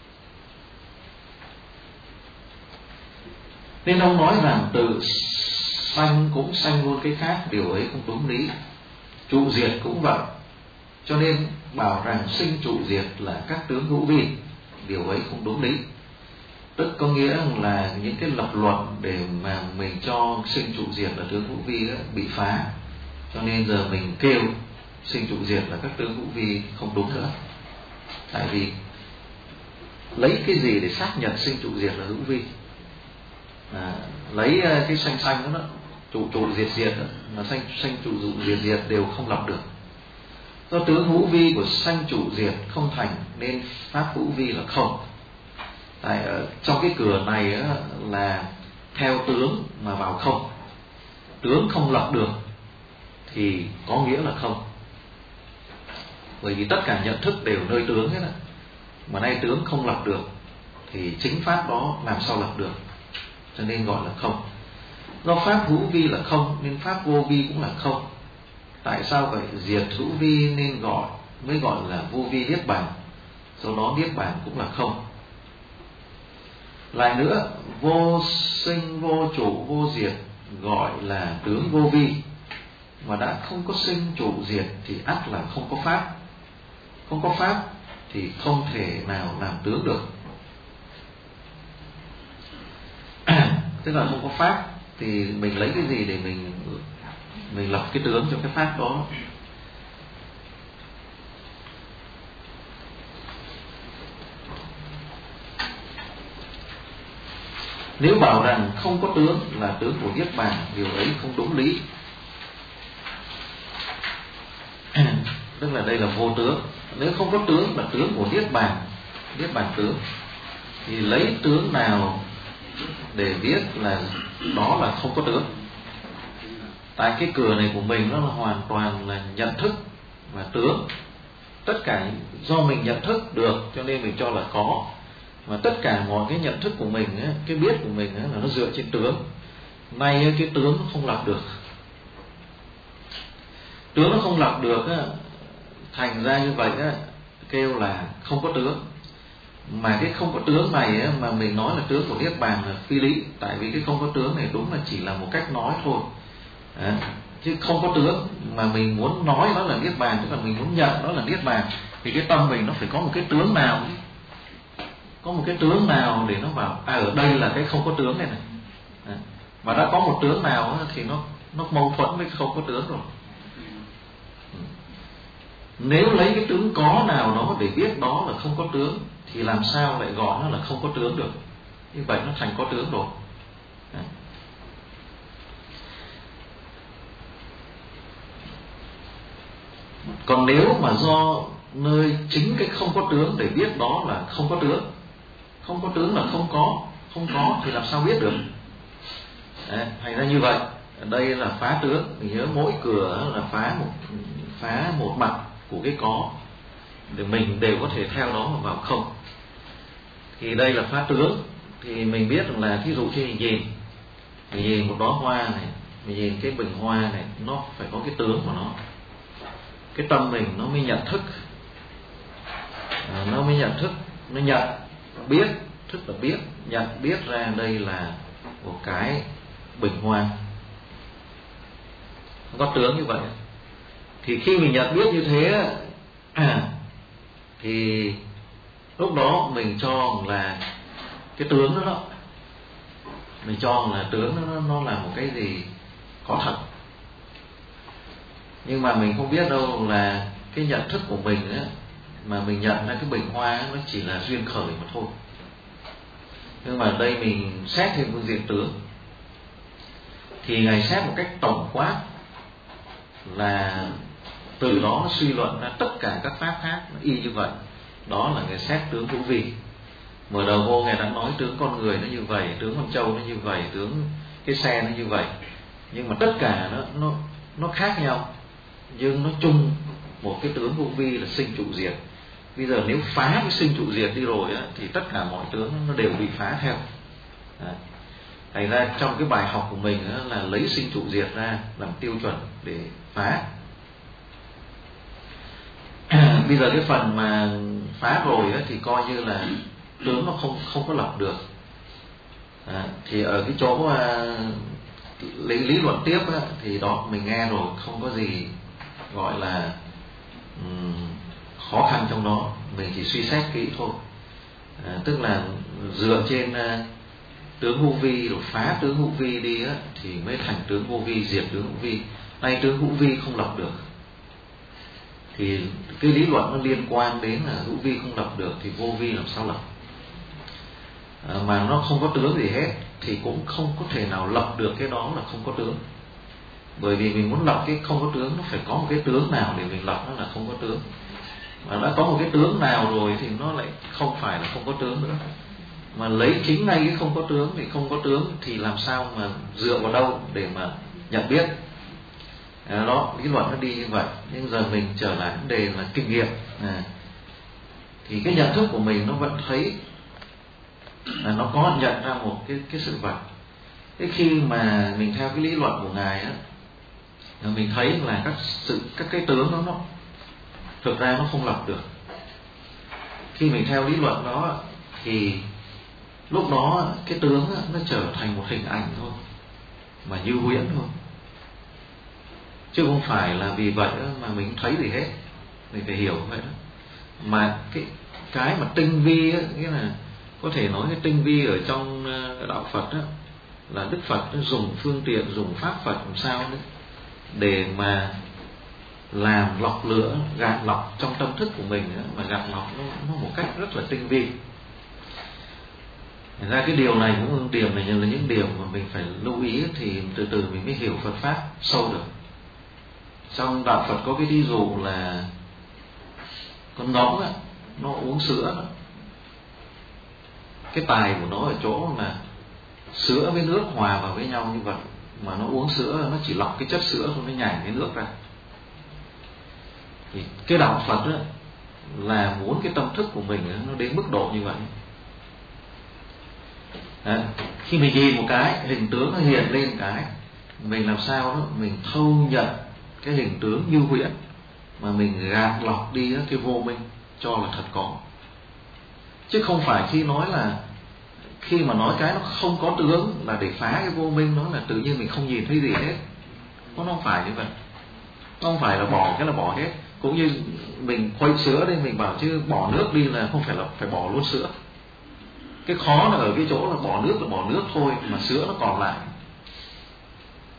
Nên ông nói rằng tự sanh cũng sanh luôn cái khác, điều ấy không đúng lý. Trụ diệt cũng vậy. Cho nên bảo rằng sinh trụ diệt là các tướng hữu vi, điều ấy không đúng lý. Tức có nghĩa là những cái lập luận để mà mình cho sinh trụ diệt là tướng hữu vi đó, bị phá. Cho nên giờ mình kêu sinh trụ diệt là các tướng hữu vi không đúng nữa. Tại vì lấy cái gì để xác nhận sinh trụ diệt là hữu vi? À, lấy cái sanh sanh đó, đó trụ trụ diệt diệt đó, mà sanh sanh trụ trụ diệt diệt đều không lập được. Do tướng hữu vi của sanh trụ diệt không thành nên pháp hữu vi là không. Tại ở trong cái cửa này á, là theo tướng mà vào không. Tướng không lập được thì có nghĩa là không. Bởi vì tất cả nhận thức đều nơi tướng hết á. Mà nay tướng không lập được thì chính pháp đó làm sao lập được, cho nên gọi là không. Do pháp hữu vi là không nên pháp vô vi cũng là không. Tại sao vậy? Diệt hữu vi nên gọi mới gọi là vô vi niết bàn. Do đó niết bàn cũng là không. Lại nữa, vô sinh vô trụ vô diệt gọi là tướng vô vi. Mà đã không có sinh trụ diệt thì ắt là không có pháp. Không có pháp thì không thể nào làm tướng được. Tức là không có pháp thì mình lấy cái gì để mình mình lập cái tướng cho cái pháp đó. Nếu bảo rằng không có tướng là tướng của niết bàn, điều ấy không đúng lý. Tức là đây là vô tướng. Nếu không có tướng là tướng của niết bàn, niết bàn tướng, thì lấy tướng nào để biết là đó là không có tướng? Tại cái cửa này của mình nó là hoàn toàn là nhận thức và tướng. Tất cả do mình nhận thức được cho nên mình cho là có. Mà tất cả mọi cái nhận thức của mình, cái biết của mình là nó dựa trên tướng. Nay cái tướng nó không lập được. Tướng nó không lập được, thành ra như vậy kêu là không có tướng. Mà cái không có tướng này mà mình nói là tướng của niết bàn là phi lý. Tại vì cái không có tướng này đúng là chỉ là một cách nói thôi. À, chứ không có tướng mà mình muốn nói nó là niết bàn, tức là mình muốn nhận nó là niết bàn, thì cái tâm mình nó phải có một cái tướng nào, có một cái tướng nào để nó vào. À, ở đây là cái không có tướng này này. À, và đã có một tướng nào thì nó nó mâu thuẫn với không có tướng rồi. Nếu lấy cái tướng có nào đó để biết đó là không có tướng thì làm sao lại gọi nó là không có tướng được? Như vậy nó thành có tướng rồi. Đấy. Còn nếu mà do nơi chính cái không có tướng để biết đó là không có tướng, không có tướng là không có, không có thì làm sao biết được? Đấy, thành ra như vậy, ở đây là phá tướng. Mình nhớ mỗi cửa là phá một phá một mặt của cái có, để mình đều có thể theo đó mà vào không. Thì đây là phá tướng. Thì mình biết rằng là thí dụ khi mình nhìn, mình nhìn một đóa hoa này, mình nhìn cái bình hoa này, nó phải có cái tướng của nó. Cái tâm mình nó mới nhận thức, à, nó mới nhận thức, nó nhận biết, thức là biết, nhận biết ra đây là một cái bình hoa, nó có tướng như vậy. Thì khi mình nhận biết như thế à, thì lúc đó mình cho là cái tướng đó, đó mình cho là tướng đó, nó là một cái gì có thật. Nhưng mà mình không biết đâu là cái nhận thức của mình á, mà mình nhận ra cái bình hoa ấy, nó chỉ là duyên khởi mà thôi. Nhưng mà đây mình xét thêm phương diện tướng, thì Ngài xét một cách tổng quát là từ đó nó suy luận ra tất cả các pháp khác nó y như vậy. Đó là Ngài xét tướng hữu vi. Mở đầu vô Ngài đã nói tướng con người nó như vậy, tướng con trâu nó như vậy, tướng cái xe nó như vậy. Nhưng mà tất cả nó nó nó khác nhau, nhưng nó chung một cái tướng hữu vi là sinh trụ diệt. Bây giờ nếu phá cái sinh trụ diệt đi rồi á, thì tất cả mọi tướng nó đều bị phá theo. Đấy. Thành ra trong cái bài học của mình á, là lấy sinh trụ diệt ra làm tiêu chuẩn để phá. Bây giờ cái phần mà phá rồi á, thì coi như là tướng nó không không có lập được. À, thì ở cái chỗ à, lý, lý luận tiếp á, thì đó mình nghe rồi, không có gì gọi là um, khó khăn trong đó, mình chỉ suy xét kỹ thôi. À, tức là dựa trên uh, tướng hữu vi rồi phá tướng hữu vi đi á, thì mới thành tướng vô vi, diệt tướng hữu vi. Nay tướng hữu vi không lập được, thì cái lý luận nó liên quan đến là hữu vi không lập được thì vô vi làm sao lập. À, mà nó không có tướng gì hết thì cũng không có thể nào lập được cái đó là không có tướng. Bởi vì mình muốn lập cái không có tướng, nó phải có một cái tướng nào để mình lập nó là không có tướng. Mà đã có một cái tướng nào rồi thì nó lại không phải là không có tướng nữa. Mà lấy chính ngay cái không có tướng thì không có tướng thì làm sao mà dựa vào đâu để mà nhận biết. À, đó, lý luận nó đi như vậy. Nhưng giờ mình trở lại vấn đề là kinh nghiệm. À, thì cái nhận thức của mình nó vẫn thấy là nó có nhận ra một cái, cái sự vật. Thế khi mà mình theo cái lý luận của Ngài á, mình thấy là các sự các cái tướng đó nó thực ra nó không lập được. Khi mình theo lý luận đó thì lúc đó cái tướng đó, nó trở thành một hình ảnh thôi, mà như huyễn thôi, chứ không phải là vì vậy đó mà mình thấy gì hết. Mình phải hiểu vậy đó. Mà cái cái mà tinh vi á, nghĩa là có thể nói cái tinh vi ở trong đạo Phật đó, là Đức Phật dùng phương tiện, dùng pháp Phật làm sao đấy để mà làm lọc lửa, gạt lọc trong tâm thức của mình đó, mà gạt lọc nó, nó một cách rất là tinh vi. Thành ra cái điều này cũng điểm này là những điều mà mình phải lưu ý, thì từ từ mình mới hiểu Phật pháp sâu được. Trong đạo Phật có cái ví dụ là con ngỗng á, nó uống sữa đó. Cái tài của nó ở chỗ là sữa với nước hòa vào với nhau như vậy, mà nó uống sữa nó chỉ lọc cái chất sữa thôi, nó nhảy cái nước ra. Thì cái đạo Phật đó là muốn cái tâm thức của mình nó đến mức độ như vậy. Đó. Khi mình nhìn một cái hình tướng nó hiện lên cái, mình làm sao đó mình thâu nhận cái hình tướng như huyễn, mà mình gạt lọc đi cái vô minh cho là thật có. Chứ không phải khi nói là khi mà nói cái nó không có tướng là để phá cái vô minh, nó là tự nhiên mình không nhìn thấy gì hết. Nó không phải như vậy. Nó không phải là bỏ cái là bỏ hết. Cũng như mình khuấy sữa đây, mình bảo chứ bỏ nước đi là không phải là phải bỏ luôn sữa. Cái khó là ở cái chỗ là bỏ nước là bỏ nước thôi, mà sữa nó còn lại.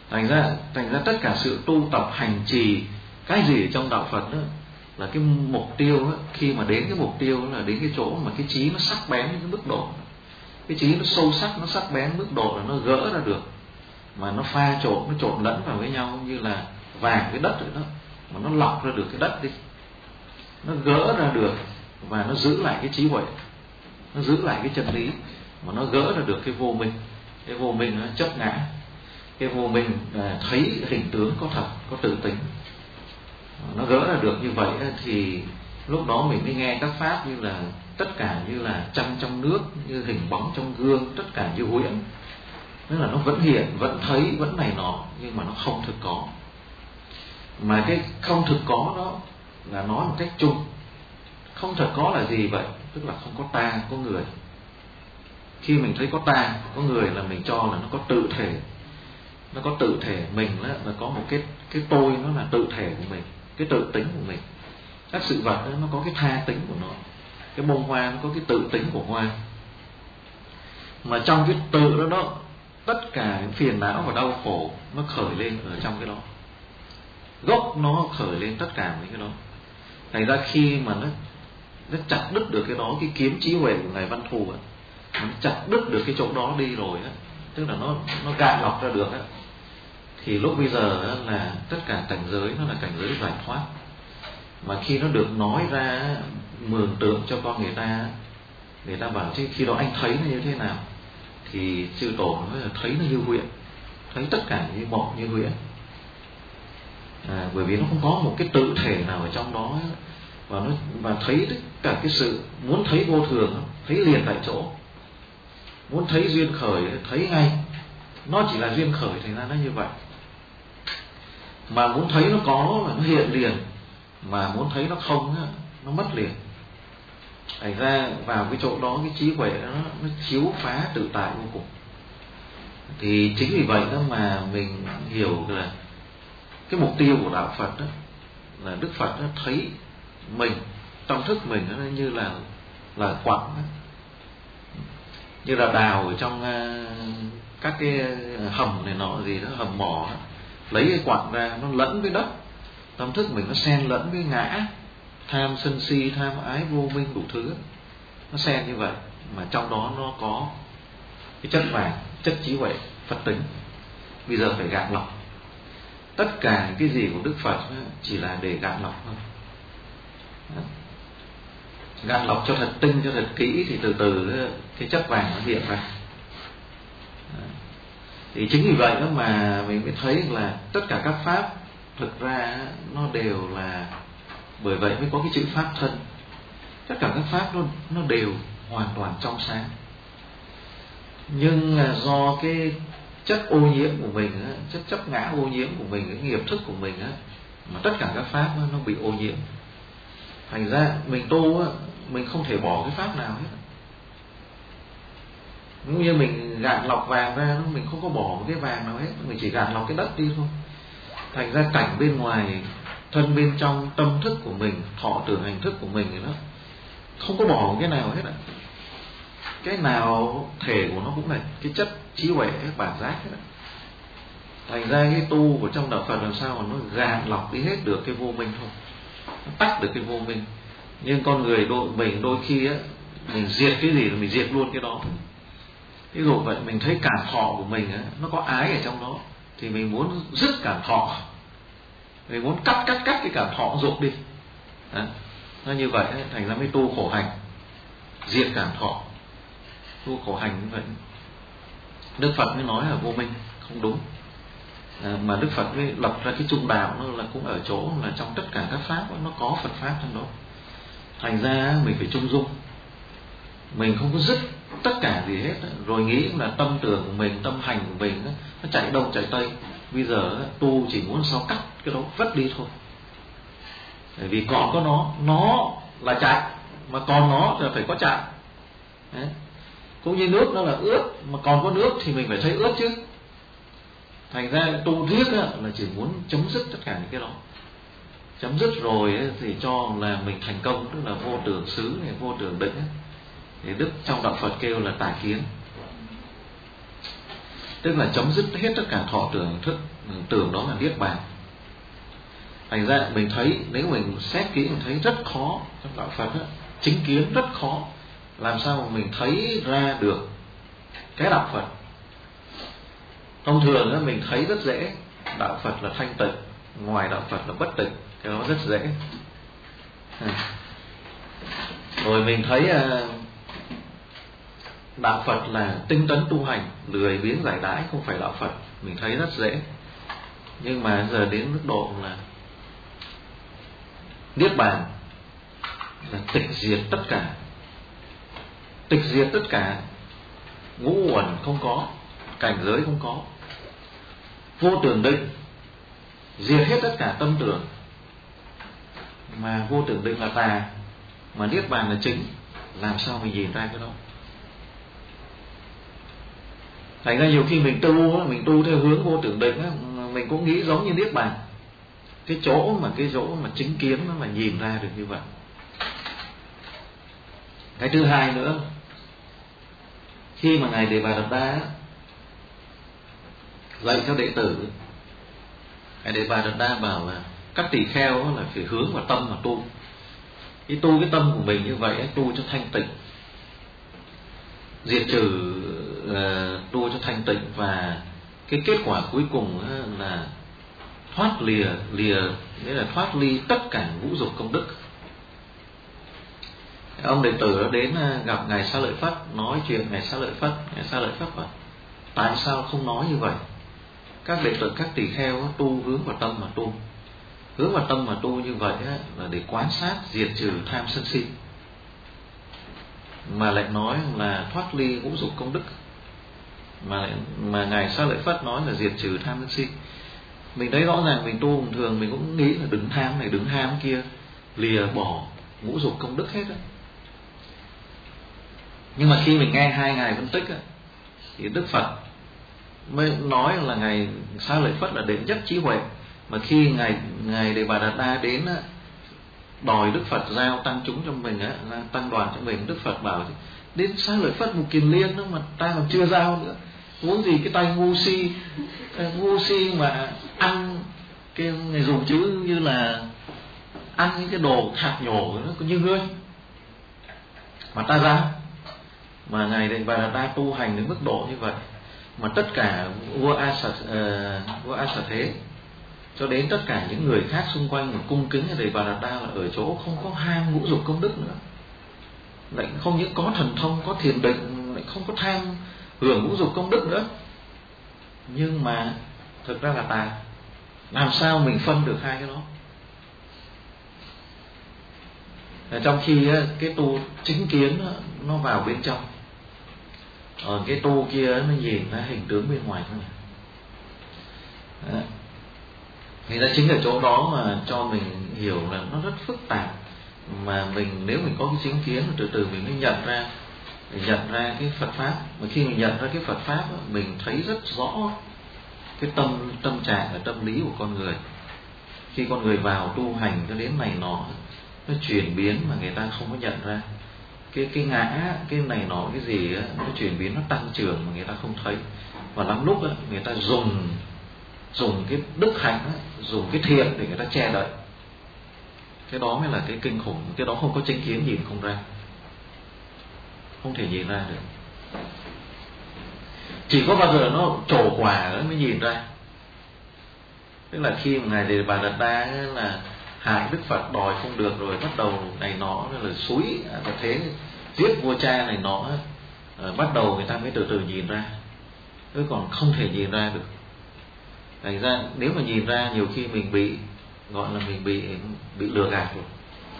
Thành ra thành ra tất cả sự tu tập hành trì cái gì ở trong đạo Phật đó là cái mục tiêu đó, khi mà đến cái mục tiêu là đến cái chỗ mà cái trí nó sắc bén đến cái mức độ, cái trí nó sâu sắc, nó sắc bén mức độ là nó gỡ ra được, mà nó pha trộn, nó trộn lẫn vào với nhau như là vàng với đất rồi đó, mà nó lọc ra được cái đất đi, nó gỡ ra được và nó giữ lại cái trí huệ, nó giữ lại cái chân lý, mà nó gỡ ra được cái vô minh. Cái vô minh nó chấp ngã, cái vô minh là thấy hình tướng có thật, có tự tính, nó gỡ ra được như vậy thì lúc đó mình mới nghe các pháp như là tất cả như là trăng trong nước, như hình bóng trong gương, tất cả như huyễn, tức là nó vẫn hiện, vẫn thấy, vẫn này nọ, nhưng mà nó không thực có. Mà cái không thực có đó là nói một cách chung. Không thực có là gì vậy? Tức là không có ta, có người. Khi mình thấy có ta, có người là mình cho là nó có tự thể, nó có tự thể mình đó, là có một cái cái tôi, nó là tự thể của mình, cái tự tính của mình. Các sự vật đó, nó có cái tha tính của nó. Cái bông hoa nó có cái tự tính của hoa. Mà trong cái tự đó đó, tất cả những phiền não và đau khổ nó khởi lên ở trong cái đó. Gốc nó khởi lên tất cả những cái đó. Thành ra khi mà nó nó chặt đứt được cái đó, cái kiếm trí huệ của Ngài Văn Thù á, nó chặt đứt được cái chỗ đó đi rồi á, tức là nó nó gạn lọc ra được á, thì lúc bây giờ á, là tất cả cảnh giới nó là cảnh giới giải thoát. Mà khi nó được nói ra mường tượng cho con người ta, người ta bảo chứ khi đó anh thấy nó như thế nào, thì chư tổ nói là thấy nó như huyễn, thấy tất cả như mộng, như huyễn. À, bởi vì nó không có một cái tự thể nào ở trong đó, và nó và thấy tất cả cái sự muốn thấy vô thường, thấy liền tại chỗ. Muốn thấy duyên khởi thấy ngay, nó chỉ là duyên khởi, thành ra nó như vậy. Mà muốn thấy nó có là nó hiện liền, mà muốn thấy nó không nó mất liền. Thành ra vào cái chỗ đó cái trí huệ nó, nó chiếu phá tự tại vô cùng. Thì chính vì vậy đó mà mình hiểu là cái mục tiêu của đạo Phật đó là Đức Phật nó thấy mình, trong thức mình nó như là là quặng đó, như là đào ở trong uh, các cái hầm này nọ gì đó, hầm mỏ đó, lấy cái quặng ra nó lẫn với đất, tâm thức mình nó xen lẫn với ngã, tham sân si, tham ái vô minh đủ thứ, nó xen như vậy, mà trong đó nó có cái chất vàng, chất trí huệ Phật tính. Bây giờ phải gạn lọc. Tất cả cái gì của Đức Phật chỉ là để gạn lọc thôi. Gạn lọc cho thật tinh, cho thật kỹ, thì từ từ cái chất vàng nó hiện ra. Thì chính vì vậy đó mà mình mới thấy là tất cả các pháp thực ra nó đều là, bởi vậy mới có cái chữ pháp thân. Tất cả các pháp nó, nó đều hoàn toàn trong sáng. Nhưng là do cái chất ô nhiễm của mình, chất chấp ngã ô nhiễm của mình, cái nghiệp thức của mình, mà tất cả các pháp nó bị ô nhiễm. Thành ra mình tu, mình không thể bỏ cái pháp nào hết. Cũng như mình gạn lọc vàng ra, mình không có bỏ một cái vàng nào hết, mình chỉ gạn lọc cái đất đi thôi. Thành ra cảnh bên ngoài, thân bên trong, tâm thức của mình, thọ tưởng hành thức của mình thì nó không có bỏ một cái nào hết. Cái nào thể của nó cũng là cái chất trí huệ, bản giác hết. Thành ra cái tu của trong đạo Phật làm sao mà nó gạn lọc đi hết được cái vô minh thôi, nó tách được cái vô minh. Nhưng con người đôi, mình đôi khi á, mình diệt cái gì là mình diệt luôn cái đó. Ví dụ vậy, mình thấy cảm thọ của mình á, nó có ái ở trong đó, thì mình muốn dứt cảm thọ, mình muốn cắt cắt cắt cái cảm thọ dục đi. Đó. Nó như vậy, thành ra mới tu khổ hành, diệt cảm thọ, tu khổ hành như vậy. Đức Phật mới nói là vô minh, không đúng. À, mà Đức Phật mới lập ra cái trung đạo, nó là cũng ở chỗ là trong tất cả các pháp nó có Phật pháp trong đó. Thành ra mình phải trung dung, mình không có dứt tất cả gì hết, rồi nghĩ là tâm tưởng của mình, tâm hành của mình nó chạy đông chạy tây. Bây giờ tu chỉ muốn sao cắt cái đó, vứt đi thôi. Bởi vì còn có nó, nó là chạy, mà còn nó thì phải có chạy. Đấy. Cũng như nước nó là ướt, mà còn có nước thì mình phải thấy ướt chứ. Thành ra tu riết là chỉ muốn chấm dứt tất cả những cái đó. Chấm dứt rồi thì cho là mình thành công, tức là vô tưởng xứ này, vô tưởng định. Thì Đức trong đạo Phật kêu là tà kiến. tức là chấm dứt hết tất cả thọ tưởng thức tưởng đó là niết bàn. Thành ra mình thấy, nếu mình xét kỹ mình thấy rất khó trong đạo Phật đó, chính kiến rất khó. Làm sao mà mình thấy ra được cái đạo Phật? Thông thường đó, mình thấy rất dễ, đạo Phật là thanh tịnh, ngoài đạo Phật là bất tịnh, cái đó rất dễ. Rồi mình thấy đạo Phật là tinh tấn tu hành, lười biếng giải đãi, không phải đạo Phật, mình thấy rất dễ. Nhưng mà giờ đến mức độ là niết bàn là tịch diệt tất cả, tịch diệt tất cả, ngũ uẩn không có, cảnh giới không có, vô tưởng định, diệt hết tất cả tâm tưởng. Mà vô tưởng định là tà, mà niết bàn là chính, làm sao mình nhìn ra cái đó? Thành ra nhiều khi mình tu, mình tu theo hướng vô tưởng định, mình cũng nghĩ giống như niết bàn. Cái chỗ mà cái chỗ mà chính kiến nó mà nhìn ra được như vậy. Cái thứ hai nữa, khi mà ngài Đề Bà Đạt Đa dạy cho đệ tử, ngài Đề Bà Đạt Đa bảo là các tỳ kheo là phải hướng vào tâm mà tu. Cái tu cái tâm của mình như vậy, tu cho thanh tịnh, diệt trừ uh, tu cho thanh tịnh, và cái kết quả cuối cùng là thoát lìa lìa nghĩa là thoát ly tất cả ngũ dục công đức. Ông đệ tử đến gặp ngài Xá Lợi Phất, nói chuyện ngài Xá Lợi Phất. Ngài Xá Lợi Phất bảo tại sao không nói như vậy? Các đệ tử, các tỳ kheo tu hướng vào tâm mà tu, hướng vào tâm mà tu như vậy là để quan sát diệt trừ tham sân si, mà lại nói là thoát ly ngũ dục công đức, mà mà ngài Xá Lợi Phất nói là diệt trừ tham sân si. Mình thấy rõ ràng mình tu bình thường mình cũng nghĩ là đừng tham này đừng ham kia, lìa bỏ ngũ dục công đức hết á. Nhưng mà khi mình nghe hai ngài phân tích á, thì Đức Phật mới nói là ngài Xá Lợi Phất là đệ nhất trí huệ. Mà khi ngài ngài Đề Bà Đạt Đa đến á, đòi Đức Phật giao tăng chúng cho mình á, tăng đoàn cho mình, Đức Phật bảo đến Xá Lợi Phất một kiền liên đó mà ta còn chưa giao nữa, muốn gì cái tay ngu si, ngu si mà ăn cái người dùng chữ như là ăn những cái đồ hạt nhổ nó cũng như ngươi mà ta giao. Mà ngài Đề Bà Đạt Đa tu hành đến mức độ như vậy, mà tất cả vua A Sà uh, vua A Sà Thế cho đến tất cả những người khác xung quanh mà cung kính Đề Bà Đạt Đa là ở chỗ không có ham ngũ dục công đức nữa, lại không những có thần thông, có thiền định, lại không có tham hưởng ngũ dục công đức nữa. Nhưng mà thực ra là tà. Làm sao mình phân được hai cái đó? Trong khi cái tu chính kiến nó vào bên trong, còn cái tu kia nó nhìn ra hình tướng bên ngoài thôi. Thì ra chính ở chỗ đó mà cho mình hiểu là nó rất phức tạp. Mà mình nếu mình có cái chính kiến, từ từ mình mới nhận ra, mình nhận ra cái Phật pháp. Mà khi mình nhận ra cái Phật pháp, mình thấy rất rõ cái tâm tâm trạng và tâm lý của con người. Khi con người vào tu hành cho đến này nọ, nó chuyển biến mà người ta không có nhận ra. Cái cái ngã, cái này nọ cái gì nó chuyển biến, nó tăng trưởng mà người ta không thấy. Và lắm lúc người ta dùng dùng cái đức hạnh, dùng cái thiện để người ta che đậy. Cái đó mới là cái kinh khủng. Cái đó không có chính kiến nhìn không ra, không thể nhìn ra được. Chỉ có bao giờ nó trổ quả mới nhìn ra. Tức là khi mà ngài Đề Bà Đạt Đa là hại Đức Phật, đòi không được rồi, bắt đầu này nọ là xúi và thế giết vua cha này nọ, bắt đầu người ta mới từ từ nhìn ra, chứ còn không thể nhìn ra được. Thành ra nếu mà nhìn ra, nhiều khi mình bị gọi là mình bị bị lừa gạt rồi.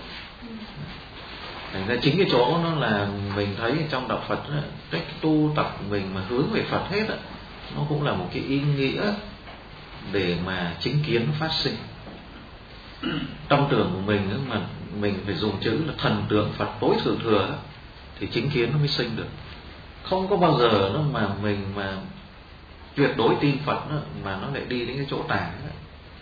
Thành ra chính cái chỗ nó là mình thấy trong đạo Phật đó, cách tu tập của mình mà hướng về Phật hết đó, nó cũng là một cái ý nghĩa để mà chính kiến nó phát sinh. Trong tưởng của mình đó, mà mình phải dùng chữ là thần tượng Phật tối thượng thừa đó, thì chính kiến nó mới sinh được. Không có bao giờ nó mà mình mà tuyệt đối tin Phật đó, mà nó lại đi đến cái chỗ tà đó.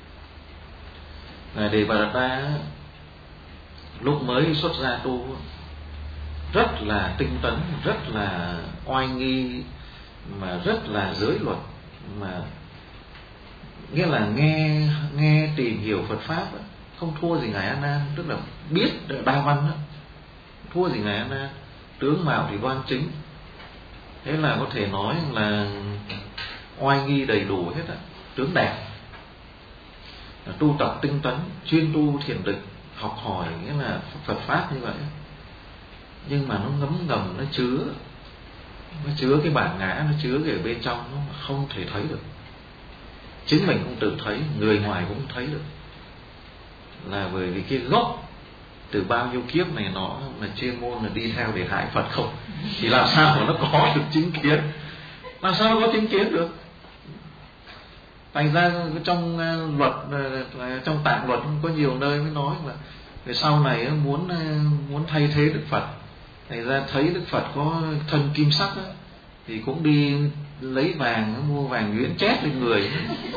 Ngài Đề Bà Đạt Đa lúc mới xuất gia tu rất là tinh tấn, rất là oai nghi, mà rất là giới luật, mà nghĩa là nghe nghe tìm hiểu Phật pháp đó, không thua gì ngài A Nan, tức là biết đa văn đó, thua gì ngài A Nan, tướng mạo thì đoan chính, thế là có thể nói là oai nghi đầy đủ hết á, tướng đẹp, tu tập tinh tấn, chuyên tu thiền định, học hỏi nghĩa là Phật pháp như vậy, nhưng mà nó ngấm ngầm, nó chứa nó chứa cái bản ngã, nó chứa cái ở bên trong, nó không thể thấy được, chính mình không tự thấy, người ngoài cũng không thấy được, là bởi vì cái gốc từ bao nhiêu kiếp này nó là chuyên môn là đi theo để hại Phật không, thì làm sao mà nó có được chính kiến, làm sao nó có chính kiến được. Thành ra trong luật, trong tạng luật có nhiều nơi mới nói là về sau này muốn muốn thay thế Đức Phật, thành ra thấy Đức Phật có thân kim sắc đó, thì cũng đi lấy vàng, mua vàng nhuyễn chét lên người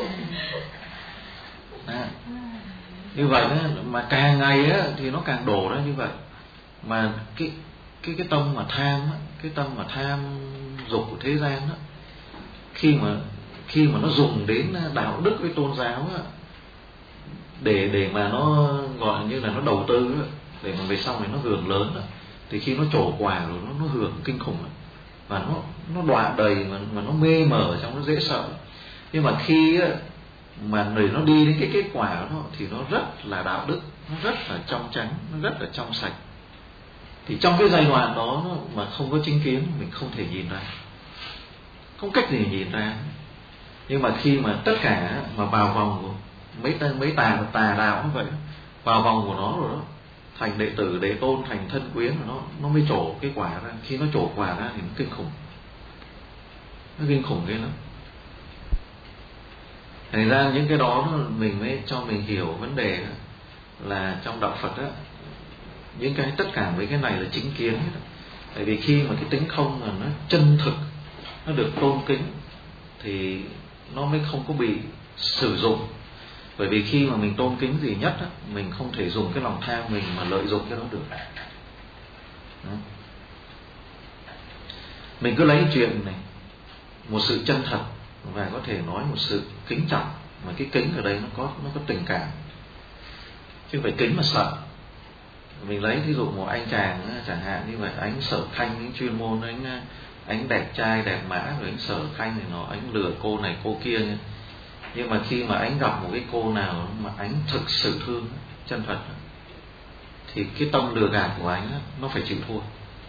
đó. Như vậy đó, mà càng ngày á, thì nó càng đổ ra như vậy. Mà cái cái cái tâm mà tham á, cái tâm mà tham dục của thế gian đó, khi mà khi mà nó dùng đến đạo đức với tôn giáo á, để để mà nó gọi như là nó đầu tư á, để mà về sau này nó hưởng lớn á, thì khi nó trổ quả rồi nó nó hưởng kinh khủng á, và nó nó đọa đầy, mà mà nó mê mờ trong, nó dễ sợ. Nhưng mà khi á, mà người nó đi đến cái kết quả đó thì nó rất là đạo đức, nó rất là trong trắng, nó rất là trong sạch. Thì trong cái giai đoạn đó nó, mà không có chính kiến, mình không thể nhìn ra, không cách gì nhìn ra. Nhưng mà khi mà tất cả mà vào vòng của mấy mấy tà tà đạo như vậy, vào vòng của nó rồi đó, thành đệ tử, đệ tôn, thành thân quyến rồi, nó nó mới trổ cái quả ra. Khi nó trổ quả ra thì nó kinh khủng, nó kinh khủng ghê lắm. Thành ra những cái đó mình mới cho mình hiểu vấn đề đó, là trong đạo Phật á, những cái tất cả mấy cái này là chính kiến hết. Tại vì khi mà cái tính không mà nó chân thực, nó được tôn kính, thì nó mới không có bị sử dụng. Bởi vì khi mà mình tôn kính gì nhất á, mình không thể dùng cái lòng tham mình mà lợi dụng cái đó được. Đó. Mình cứ lấy chuyện này, một sự chân thật, và có thể nói một sự kính trọng, mà cái kính ở đây nó có nó có tình cảm, chứ không phải kính mà sợ. Mình lấy ví dụ một anh chàng chẳng hạn như vậy, anh Sở Khanh, anh chuyên môn, anh anh đẹp trai đẹp mã, rồi anh Sở Khanh thì nó anh lừa cô này cô kia. Nhưng mà khi mà anh gặp một cái cô nào mà anh thực sự thương, chân thật, thì cái tâm lừa gạt của anh nó phải chịu thua.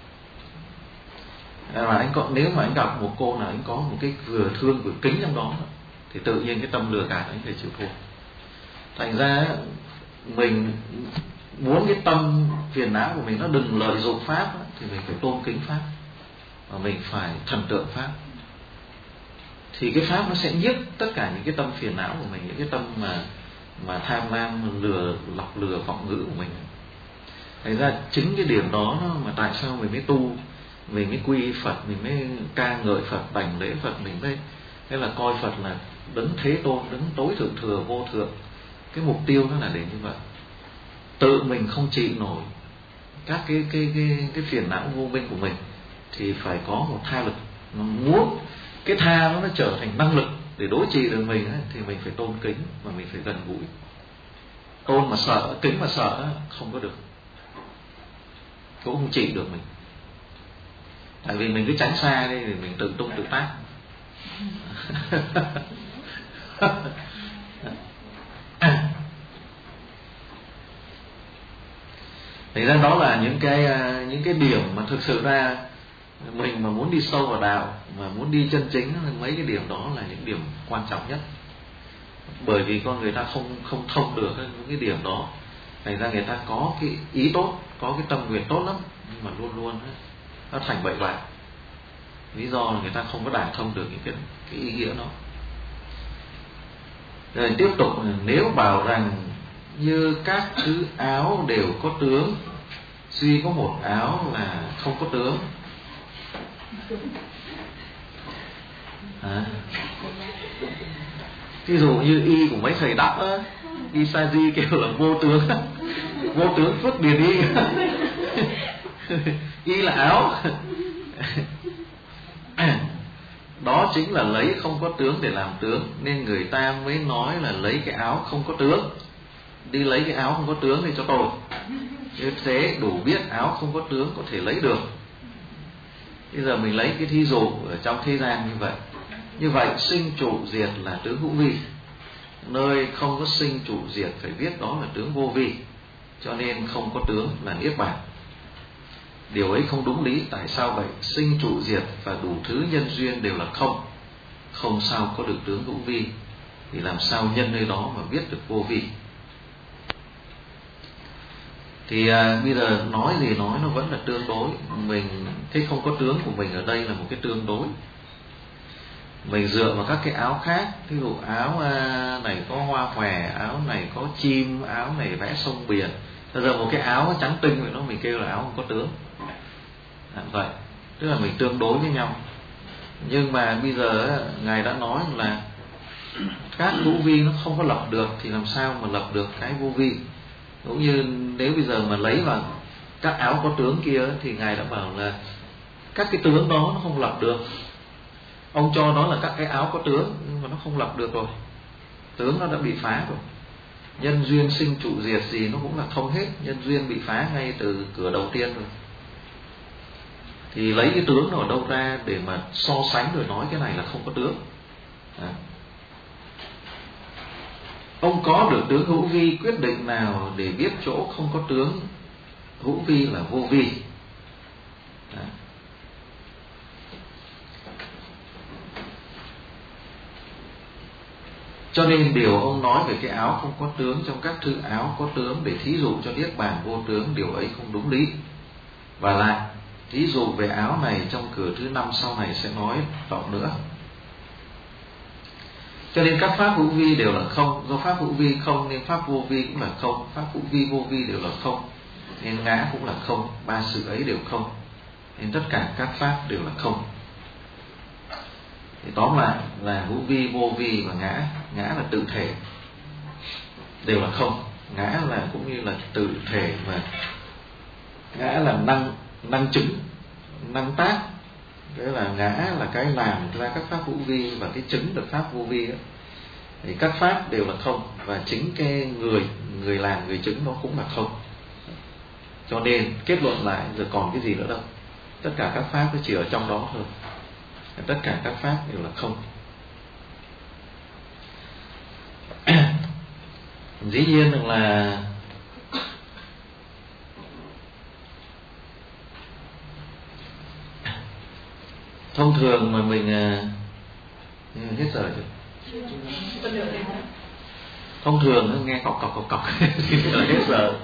Mà anh có, nếu mà anh gặp một cô nào anh có một cái vừa thương vừa kính trong đó, thì tự nhiên cái tâm lừa gạt anh phải chịu thua. Thành ra mình muốn cái tâm phiền não của mình nó đừng lợi dụng pháp, thì mình phải tôn kính pháp, và mình phải thần tượng pháp. Thì cái pháp nó sẽ nhiếp tất cả những cái tâm phiền não của mình, những cái tâm mà mà tham lam, lừa lọc lừa vọng ngữ của mình. Thành ra chính cái điểm đó mà tại sao mình mới tu, mình mới quy Phật, mình mới ca ngợi Phật, đảnh lễ Phật, mình mới thế là coi Phật là đấng thế tôn, đấng tối thượng thừa vô thượng. Cái mục tiêu nó là để như vậy. Tự mình không trị nổi các cái cái cái cái phiền não vô minh của mình, thì phải có một tha lực. Nó muốn cái tha nó nó trở thành năng lực để đối trị được mình ấy, thì mình phải tôn kính và mình phải gần gũi. Tôn mà sợ, kính mà sợ không có được, cũng không trị được mình. Tại vì mình cứ tránh xa đi thì mình tự tung tự tác. Thì ra đó là những cái những cái điểm mà thực sự ra mình mà muốn đi sâu vào đạo, mà muốn đi chân chính, mấy cái điểm đó là những điểm quan trọng nhất. Bởi vì con người ta không không thông được những cái điểm đó, thành ra người ta có cái ý tốt, có cái tâm nguyện tốt lắm, nhưng mà luôn luôn nó thành bậy bạ. Lý do là người ta không có đả thông được những cái, cái ý nghĩa đó. Rồi tiếp tục, nếu bảo rằng như các thứ áo đều có tướng, duy có một áo là không có tướng. À. Ví dụ như y của mấy thầy đắp á, y sa di kêu là vô tướng, vô tướng phước điền y. Y là áo. Đó chính là lấy không có tướng để làm tướng, nên người ta mới nói là lấy cái áo không có tướng. Đi lấy cái áo không có tướng thì cho tôi. Như thế đủ biết áo không có tướng có thể lấy được. Bây giờ mình lấy cái thí dụ ở trong thế gian như vậy. Như vậy sinh trụ diệt là tướng hữu vi. Nơi không có sinh trụ diệt phải biết đó là tướng vô vi. Cho nên không có tướng là niết bàn. Điều ấy không đúng lý. Tại sao vậy? Sinh trụ diệt và đủ thứ nhân duyên đều là không. Không sao có được tướng hữu vi. Thì làm sao nhân nơi đó mà biết được vô vi? Thì à, bây giờ nói gì nói nó vẫn là tương đối. Mình thấy không có tướng của mình ở đây là một cái tương đối. Mình dựa vào các cái áo khác. Ví dụ áo à, này có hoa hòe, áo này có chim, áo này vẽ sông biển. Bây giờ một cái áo trắng tinh vậy đó mình kêu là áo không có tướng. À, vậy tức là mình tương đối với nhau. Nhưng mà bây giờ Ngài đã nói là các hữu vi nó không có lập được, thì làm sao mà lập được cái vô vi? Cũng như nếu bây giờ mà lấy vào các áo có tướng kia thì Ngài đã bảo là các cái tướng đó nó không lập được. Ông cho nó là các cái áo có tướng, nhưng mà nó không lập được rồi. Tướng nó đã bị phá rồi. Nhân duyên sinh trụ diệt gì nó cũng là không hết. Nhân duyên bị phá ngay từ cửa đầu tiên rồi. Thì lấy cái tướng nó ở đâu ra để mà so sánh rồi nói cái này là không có tướng? À. Ông có được tướng hữu vi quyết định nào để biết chỗ không có tướng hữu vi là vô vi? À. Cho nên điều ông nói về cái áo không có tướng trong các thư áo có tướng để thí dụ cho niết bàn vô tướng, điều ấy không đúng lý. Và lại thí dụ về áo này trong cửa thứ năm sau này sẽ nói rộng nữa. Cho nên các pháp hữu vi đều là không. Do pháp hữu vi không nên pháp vô vi cũng là không. Pháp hữu vi vô vi đều là không, nên ngã cũng là không. Ba sự ấy đều không, nên tất cả các pháp đều là không. Thì tóm lại là hữu vi, vô vi và ngã. Ngã là tự thể, đều là không. Ngã là cũng như là tự thể, mà ngã là năng năng chứng, năng tác. Thế là ngã là cái làm ra các pháp hữu vi, và cái chứng được pháp vô vi đó. Thì các pháp đều là không, và chính cái người người làm, người chứng nó cũng là không. Cho nên kết luận lại giờ còn cái gì nữa đâu. Tất cả các pháp nó chỉ ở trong đó thôi. Tất cả các pháp đều là không. Dĩ nhiên là thông thường mà mình hết giờ rồi. Thông thường nghe cọc cọc cọc cọc thì là hết giờ.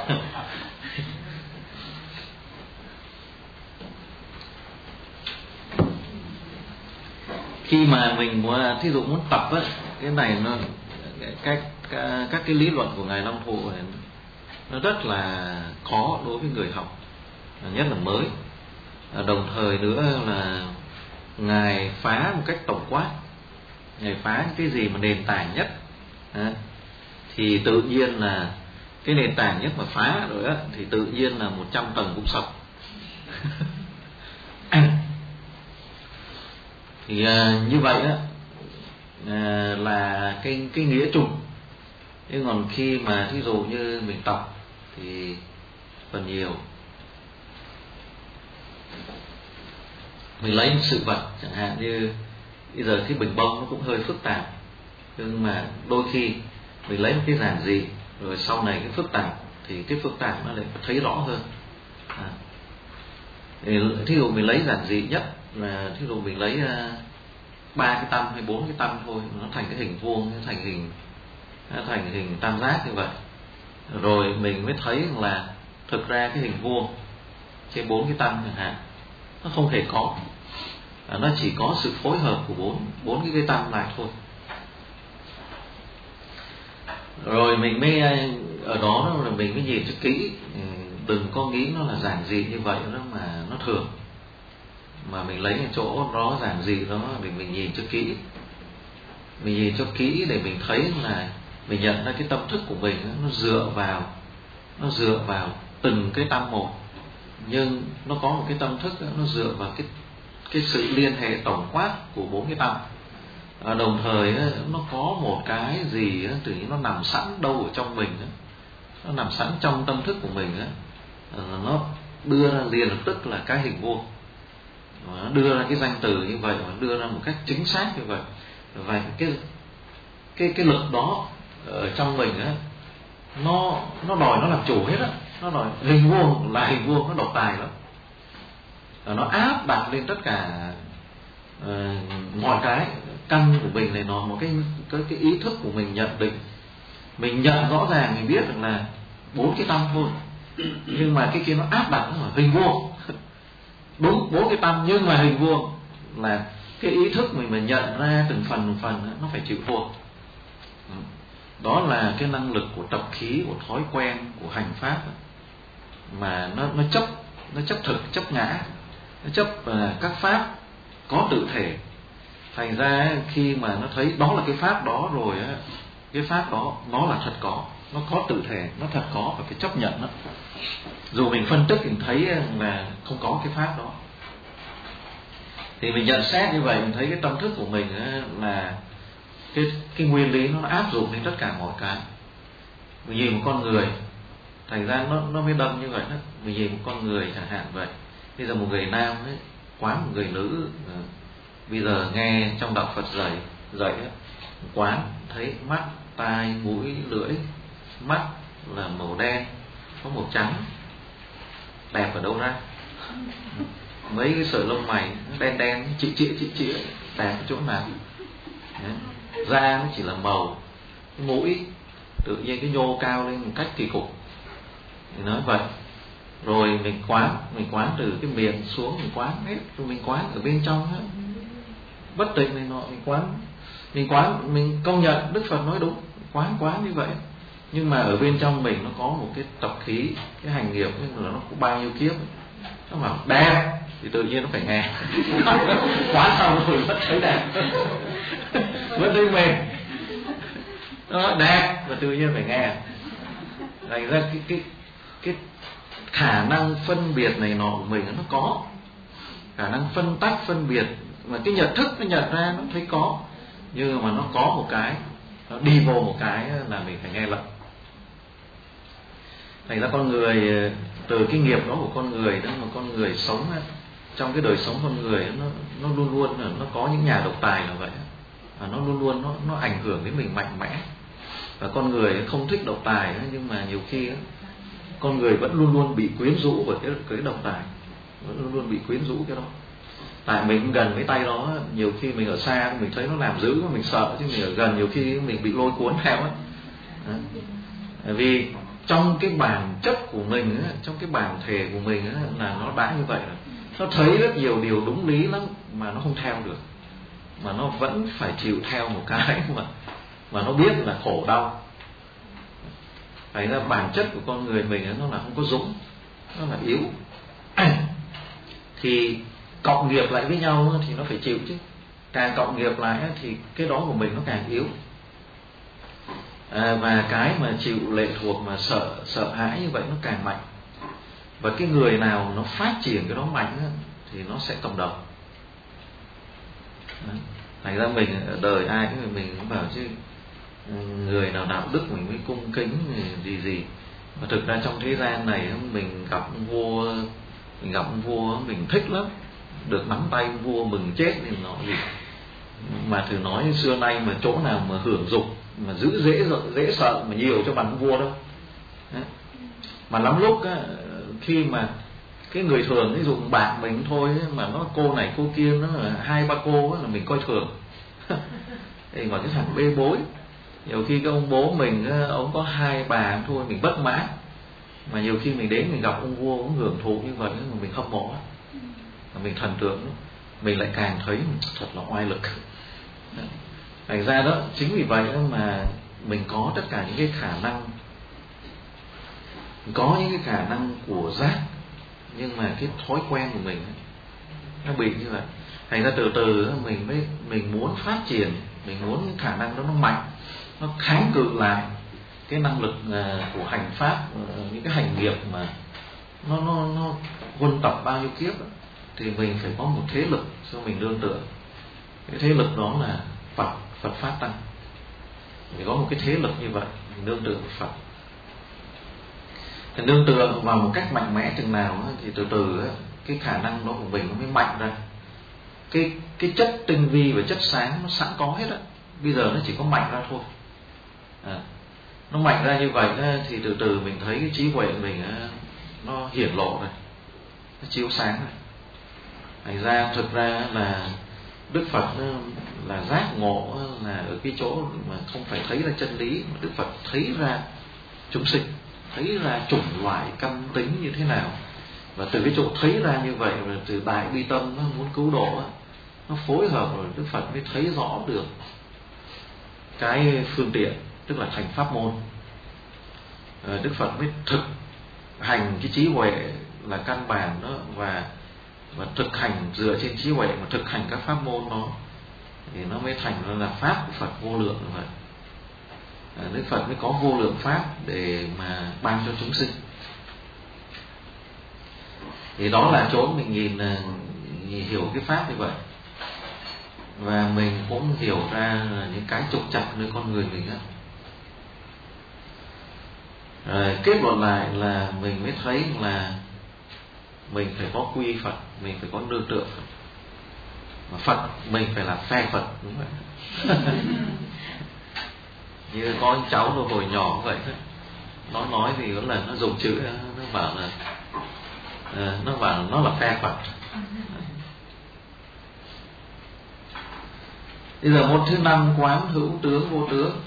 Khi mà mình muốn, thí dụ muốn tập á, cái này nó các các, các cái lý luận của ngài Long Thụ này, nó rất là khó đối với người học, nhất là mới. Đồng thời nữa là ngài phá một cách tổng quát, ngài phá cái gì mà nền tảng nhất à, thì tự nhiên là cái nền tảng nhất mà phá rồi á, thì tự nhiên là một trăm tầng cũng sập. Thì à, như vậy á à, là cái cái nghĩa chung. Nhưng còn khi mà thí dụ như mình tập thì phần nhiều mình lấy một sự vật, chẳng hạn như bây giờ cái bình bông nó cũng hơi phức tạp, nhưng mà đôi khi mình lấy một cái giản dị rồi sau này cái phức tạp, thì cái phức tạp nó lại thấy rõ hơn. À, thì thí dụ mình lấy giản dị nhất là thí dụ mình lấy ba uh, cái tâm hay bốn cái tâm thôi, nó thành cái hình vuông, nó thành hình nó thành hình tam giác như vậy, rồi mình mới thấy là thực ra cái hình vuông trên bốn cái tâm chẳng hạn nó không hề có, à, nó chỉ có sự phối hợp của bốn bốn cái cái tâm lại thôi. Rồi mình mới ở đó là mình mới nhìn cho kỹ, đừng có nghĩ nó là giản dị như vậy đó mà nó thường, mà mình lấy cái chỗ đó giản dị đó để mình nhìn cho kỹ, mình nhìn cho kỹ để mình thấy là mình nhận ra cái tâm thức của mình nó dựa vào nó dựa vào từng cái tâm một, nhưng nó có một cái tâm thức nó dựa vào cái cái sự liên hệ tổng quát của bốn cái tâm. À, đồng thời nó có một cái gì tự nhiên nó nằm sẵn đâu ở trong mình, nó nằm sẵn trong tâm thức của mình, nó đưa ra liền lập tức là cái hình vuông, nó đưa ra cái danh từ như vậy, và đưa ra một cách chính xác như vậy. Và cái cái cái lực đó ở trong mình á, nó nó đòi nó làm chủ hết á, nó đòi hình vuông là hình vuông, nó độc tài lắm, nó áp đặt lên tất cả uh, mọi cái căn của mình này, nó một cái cái cái ý thức của mình nhận định, mình nhận rõ ràng, mình biết được là bốn cái tâm thôi, nhưng mà cái kia nó áp đặt nó là hình vuông. Đúng bốn cái tâm nhưng mà hình vuông, là cái ý thức mình mà nhận ra từng phần từng phần nó phải chịu thua. Đó là cái năng lực của tập khí, của thói quen, của hành pháp mà nó nó chấp nó chấp thực, chấp ngã, nó chấp uh, các pháp có tự thể. Thành ra khi mà nó thấy đó là cái pháp đó rồi á, cái pháp đó nó là thật có, nó có tự thể, nó thật có, và phải chấp nhận nó. Dù mình phân tích mình thấy là không có cái pháp đó, thì mình nhận xét như vậy, mình thấy cái tâm thức của mình là cái cái nguyên lý nó áp dụng đến tất cả mọi cái. Mình nhìn một con người, thành ra nó nó mới đâm như vậy đó. Mình nhìn một con người chẳng hạn vậy, bây giờ một người nam ấy quán một người nữ, bây giờ nghe trong đạo Phật dạy dạy ấy, quán thấy mắt, tai, mũi, lưỡi. Mắt là màu đen, có màu trắng, đẹp ở đâu ra? Mấy cái sợi lông mày đen đen, chị chị chị chị đẹp ở chỗ nào? Da nó chỉ là màu. Mũi tự nhiên cái nhô cao lên một cách kỳ cục, thì nói vậy. Rồi mình quán, mình quán từ cái miệng xuống, mình quán hết, rồi mình quán ở bên trong hết, bất tịnh này nọ, mình quán, mình quán, mình công nhận Đức Phật nói đúng, quán quán như vậy. Nhưng mà ở bên trong mình nó có một cái tập khí, cái hành nghiệp là nó có bao nhiêu kiếp, nó bảo đẹp thì tự nhiên nó phải nghe. Quán xong rồi vẫn thấy đẹp, vẫn thấy mềm, nó đẹp và tự nhiên phải nghe. Thành ra cái cái cái khả năng phân biệt này nọ của mình nó có, khả năng phân tách phân biệt, mà cái nhận thức nó nhận ra nó thấy có, nhưng mà nó có một cái, nó đi vô một cái là mình phải nghe lệnh. Thành ra con người, từ cái nghiệp đó của con người đó, mà con người sống trong cái đời sống con người, nó nó luôn luôn là nó có những nhà độc tài là vậy, và nó luôn luôn nó nó ảnh hưởng đến mình mạnh mẽ. Và con người không thích độc tài, nhưng mà nhiều khi con người vẫn luôn luôn bị quyến rũ bởi cái cái độc tài, vẫn luôn luôn bị quyến rũ cái đó. Tại mình gần với tay đó, nhiều khi mình ở xa mình thấy nó làm dữ, mình sợ, chứ mình ở gần nhiều khi mình bị lôi cuốn theo ấy. Vì trong cái bản chất của mình, trong cái bản thể của mình là nó đã như vậy rồi. Nó thấy rất nhiều điều đúng lý lắm mà nó không theo được, mà nó vẫn phải chịu theo một cái mà mà nó biết là khổ đau. Thành ra bản chất của con người mình nó là không có dũng, nó là yếu. Thì cộng nghiệp lại với nhau thì nó phải chịu chứ. Càng cộng nghiệp lại thì cái đó của mình nó càng yếu. À, và cái mà chịu lệ thuộc mà sợ sợ hãi như vậy nó càng mạnh. Và cái người nào nó phát triển cái đó mạnh thì nó sẽ cộng đồng. Đấy. Thành ra mình ở đời ai cũng mình cũng bảo chứ người nào đạo đức mình mới cung kính gì gì. Mà thực ra trong thế gian này mình gặp vua, mình gặp vua mình thích lắm, được nắm tay vua mừng chết thì nó gì. Mà thử nói xưa nay mà chỗ nào mà hưởng dục mà giữ dễ dễ sợ mà nhiều cho bằng vua đâu. Đấy. Mà lắm lúc á, khi mà cái người thường ấy dùng bạc mình thôi ấy, mà nó cô này cô kia nó là hai ba cô ấy, là mình coi thường. Thì gọi cái thằng bê bối. Nhiều khi cái ông bố mình ông có hai bà thôi mình bất mãn, mà nhiều khi mình đến mình gặp ông vua ông hưởng thụ như vậy mà mình hâm mộ, mà mình thần tượng, mình lại càng thấy thật là oai lực. Thành ra đó, chính vì vậy mà mình có tất cả những cái khả năng, có những cái khả năng của giác, nhưng mà cái thói quen của mình nó bị như vậy. Thành ra từ từ mình mới mình muốn phát triển, mình muốn cái khả năng đó nó mạnh, nó kháng cự lại cái năng lực của hành pháp, những cái hành nghiệp mà nó nó nó huân tập bao nhiêu kiếp. thì mình phải có một thế lực cho mình nương tựa. Cái thế lực đó là Phật, Phật Pháp Tăng. Mình có một cái thế lực như vậy, mình nương tựa Phật. Thì nương tựa vào một cách mạnh mẽ chừng nào thì từ từ cái khả năng đó của mình nó mới mạnh ra. Cái cái chất tinh vi và chất sáng nó sẵn có hết á, bây giờ nó chỉ có mạnh ra thôi. À, nó mạnh ra như vậy thì từ từ mình thấy cái trí huệ của mình nó hiển lộ rồi, nó chiếu sáng rồi. Thành ra thực ra là Đức Phật là giác ngộ là ở cái chỗ mà không phải thấy ra chân lý, mà Đức Phật thấy ra chúng sinh, thấy ra chủng loại căn tính như thế nào. Và từ cái chỗ thấy ra như vậy, và từ đại bi tâm nó muốn cứu độ, nó phối hợp rồi Đức Phật mới thấy rõ được cái phương tiện, tức là thành pháp môn. Đức Phật mới thực hành cái trí huệ là căn bản đó, và và thực hành dựa trên trí huệ mà thực hành các pháp môn đó, thì nó mới thành ra là pháp của Phật vô lượng như vậy. Đức Phật mới có vô lượng pháp để mà ban cho chúng sinh. Thì đó là chỗ mình nhìn, nhìn hiểu cái pháp như vậy. Và mình cũng hiểu ra là những cái trục trặc nơi con người mình á. Rồi kết luận lại là mình mới thấy là mình phải có quy Phật, mình phải có nương tựa Phật. Mà Phật mình phải là phe Phật, đúng vậy. Như có anh cháu nó hồi nhỏ vậy thôi, nó nói thì có lần nó dùng chữ, nó bảo là nó bảo là nó là phe Phật. Bây giờ môn thứ năm, quán hữu tướng vô tướng.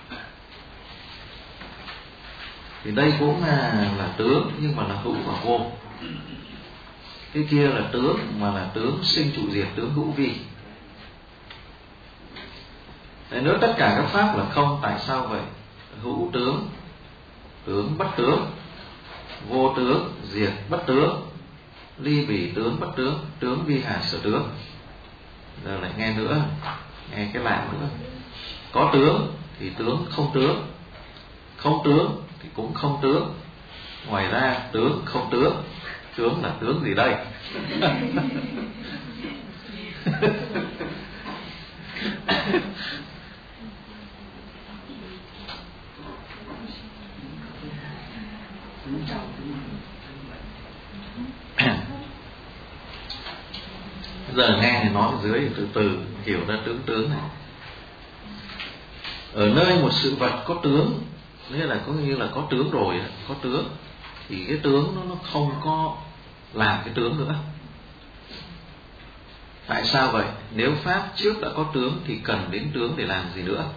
Thì đây cũng là, là tướng, nhưng mà là hữu và vô. Cái kia là tướng, mà là tướng sinh trụ diệt, tướng hữu vi. Đấy, nếu tất cả các pháp là không, tại sao vậy? Hữu tướng, tướng bất tướng, vô tướng, diệt bất tướng, ly bỉ tướng bất tướng, tướng vi hà sở tướng. Giờ lại nghe nữa, nghe cái lạ nữa. Có tướng thì tướng không tướng, không tướng thì cũng không tướng. Ngoài ra tướng không tướng, tướng là tướng gì đây? Giờ nghe nói dưới từ từ hiểu ra tướng tướng này. Ở nơi một sự vật có tướng, nghĩa là có như là có tướng rồi, có tướng, thì cái tướng nó nó không có làm cái tướng nữa. Tại sao vậy? Nếu pháp trước đã có tướng thì cần đến tướng để làm gì nữa?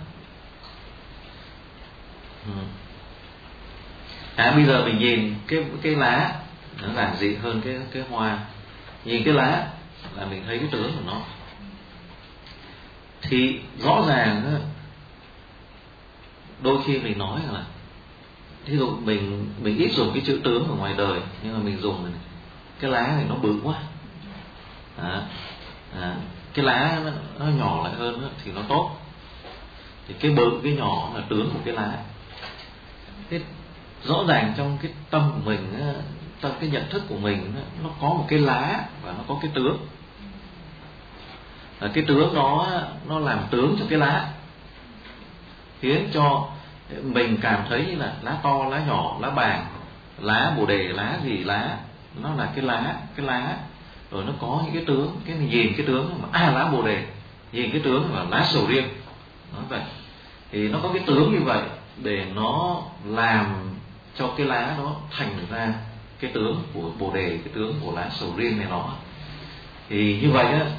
À, bây giờ mình nhìn cái cái lá nó làm gì hơn cái cái hoa. Nhìn cái lá là mình thấy cái tướng của nó. Thì rõ ràng đôi khi mình nói là, thí dụ mình mình ít dùng cái chữ tướng ở ngoài đời, nhưng mà mình dùng này, cái lá này nó bự quá, à, à, cái lá nó, nó nhỏ lại hơn đó, thì nó tốt. Thì cái bự cái nhỏ là tướng của cái lá. Thế rõ ràng trong cái tâm của mình, trong cái nhận thức của mình, nó có một cái lá và nó có cái tướng. Và cái tướng đó nó làm tướng cho cái lá, khiến cho mình cảm thấy như là lá to, lá nhỏ, lá bàng, lá bồ đề, lá gì lá, nó là cái lá, cái lá, rồi nó có những cái tướng. Cái mình nhìn cái tướng mà à lá bồ đề, nhìn cái tướng là lá sầu riêng, nó vậy. Thì nó có cái tướng như vậy để nó làm cho cái lá đó thành ra cái tướng của bồ đề, cái tướng của lá sầu riêng này nó. Thì như vậy á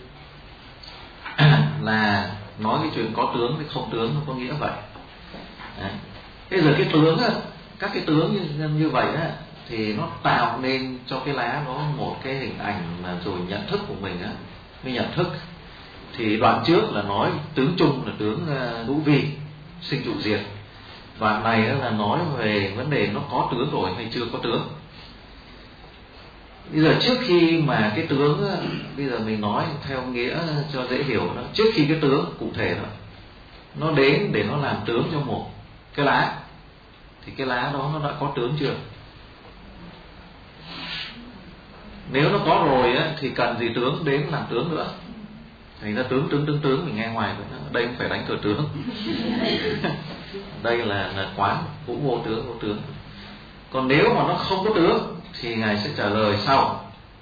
là nói cái chuyện có tướng với không tướng nó có nghĩa vậy. Đấy. Bây giờ cái tướng á, các cái tướng như, như vậy á, thì nó tạo nên cho cái lá đó một cái hình ảnh mà rồi nhận thức của mình á, mới nhận thức. Thì đoạn trước là nói tướng chung là tướng hữu uh, vi, sinh trụ diệt. Đoạn này là nói về vấn đề nó có tướng rồi hay chưa có tướng. Bây giờ trước khi mà cái tướng, bây giờ mình nói theo nghĩa cho dễ hiểu đó, trước khi cái tướng cụ thể đó nó đến để nó làm tướng cho một cái lá, thì cái lá đó nó đã có tướng chưa? Nếu nó có rồi á, thì cần gì tướng đến làm tướng nữa. Thành ra tướng tướng tướng tướng mình nghe ngoài rồi, đây không phải đánh cờ tướng. Đây là, là quán cũng vô tướng vô tướng. Còn nếu mà nó không có tướng thì Ngài sẽ trả lời sau.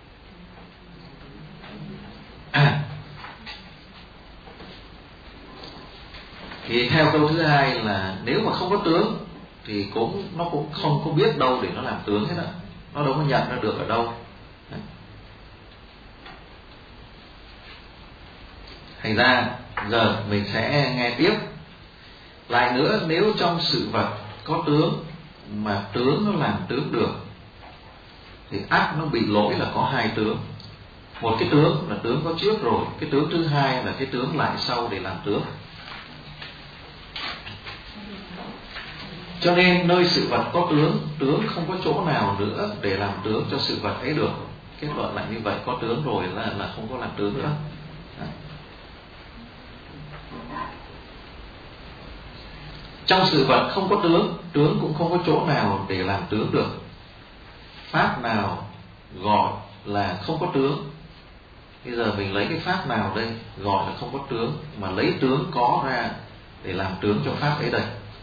À, thì theo câu thứ hai là nếu mà không có tướng thì cũng nó cũng không có biết đâu để nó làm tướng hết á, nó đâu có nhận ra được ở đâu. Đấy. Thành ra giờ mình sẽ nghe tiếp lại nữa. Nếu trong sự vật có tướng mà tướng nó làm tướng được thì ắt nó bị lỗi là có hai tướng. Một cái tướng là tướng có trước rồi, cái tướng thứ hai là cái tướng lại sau để làm tướng. Cho nên nơi sự vật có tướng, tướng không có chỗ nào nữa để làm tướng cho sự vật ấy được. Kết luận lại như vậy, có tướng rồi là, là không có làm tướng nữa. Đấy. Trong sự vật không có tướng, tướng cũng không có chỗ nào để làm tướng được. Pháp nào gọi là không có tướng? Bây giờ mình lấy cái pháp nào đây gọi là không có tướng, mà lấy tướng có ra để làm tướng cho pháp ấy đây.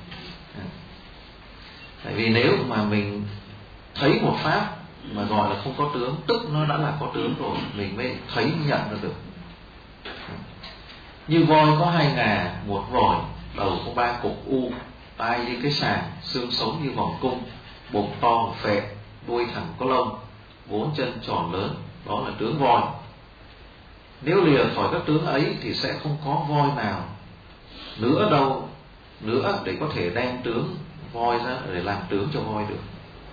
Tại vì nếu mà mình thấy một pháp mà gọi là không có tướng, tức nó đã là có tướng rồi, mình mới thấy nhận ra được. Như voi có hai ngà, một vòi, đầu có ba cục u, tai như cái sàng, xương sống như vòng cung, bụng to phệ, đuôi thẳng có lông, bốn chân tròn lớn, đó là tướng voi. Nếu lìa khỏi các tướng ấy thì sẽ không có voi nào nữa đâu nữa để có thể đem tướng voi ra để làm tướng cho voi được.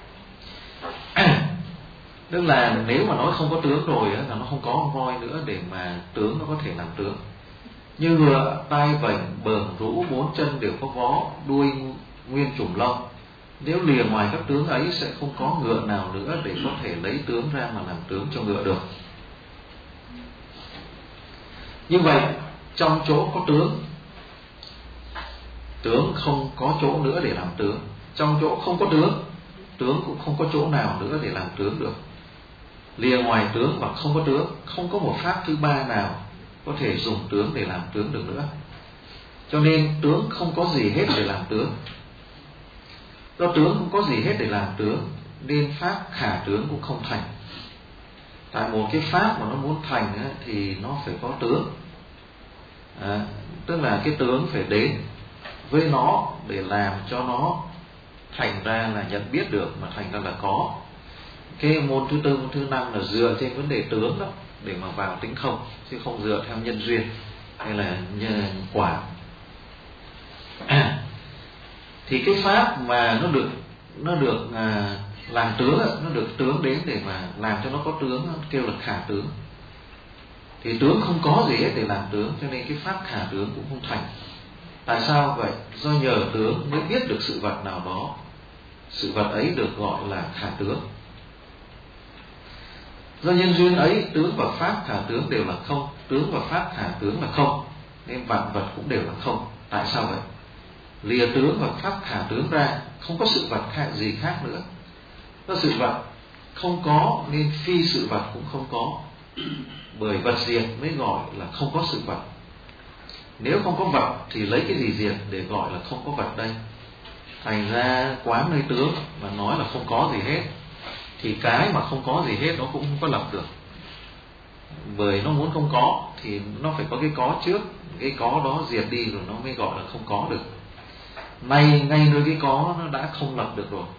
Tức là nếu mà nói không có tướng rồi là nó không có voi nữa để mà tướng nó có thể làm tướng. Như ngựa, tai vảnh, bờm rũ, bốn chân đều có vó, đuôi nguyên trùm lông. Nếu lìa ngoài các tướng ấy sẽ không có ngựa nào nữa để có thể lấy tướng ra mà làm tướng cho ngựa được. Như vậy trong chỗ có tướng, tướng không có chỗ nữa để làm tướng. Trong chỗ không có tướng, tướng cũng không có chỗ nào nữa để làm tướng được. Lìa ngoài tướng và không có tướng, không có một pháp thứ ba nào có thể dùng tướng để làm tướng được nữa. Cho nên tướng không có gì hết để làm tướng. Do tướng không có gì hết để làm tướng nên pháp khả tướng cũng không thành. Tại một cái pháp mà nó muốn thành ấy, thì nó phải có tướng. À, tức là cái tướng phải đến với nó để làm cho nó thành ra là nhận biết được, mà thành ra là có. Cái môn thứ tư, môn thứ năm là dựa trên vấn đề tướng đó để mà vào tính không, chứ không dựa theo nhân duyên hay là nhân quả. À, thì cái pháp mà nó được nó được à, làm tướng, nó được tướng đến để mà làm cho nó có tướng, kêu là khả tướng. Thì tướng không có gì hết để làm tướng, cho nên cái pháp khả tướng cũng không thành. Tại sao vậy? Do nhờ tướng mới biết được sự vật nào đó, sự vật ấy được gọi là khả tướng. Do nhân duyên ấy, tướng và pháp khả tướng đều là không, tướng và pháp khả tướng là không, nên vạn vật cũng đều là không. Tại sao vậy? Lìa tướng và pháp khả tướng ra, không có sự vật khác gì khác nữa. Do sự vật không có nên phi sự vật cũng không có. Bởi vật diệt mới gọi là không có sự vật. Nếu không có vật thì lấy cái gì diệt để gọi là không có vật đây? Thành ra quán nơi tướng mà nói là không có gì hết, thì cái mà không có gì hết nó cũng không có lập được. Bởi nó muốn không có thì nó phải có cái có trước, cái có đó diệt đi rồi nó mới gọi là không có được. Nay ngay nơi cái có nó đã không lập được rồi.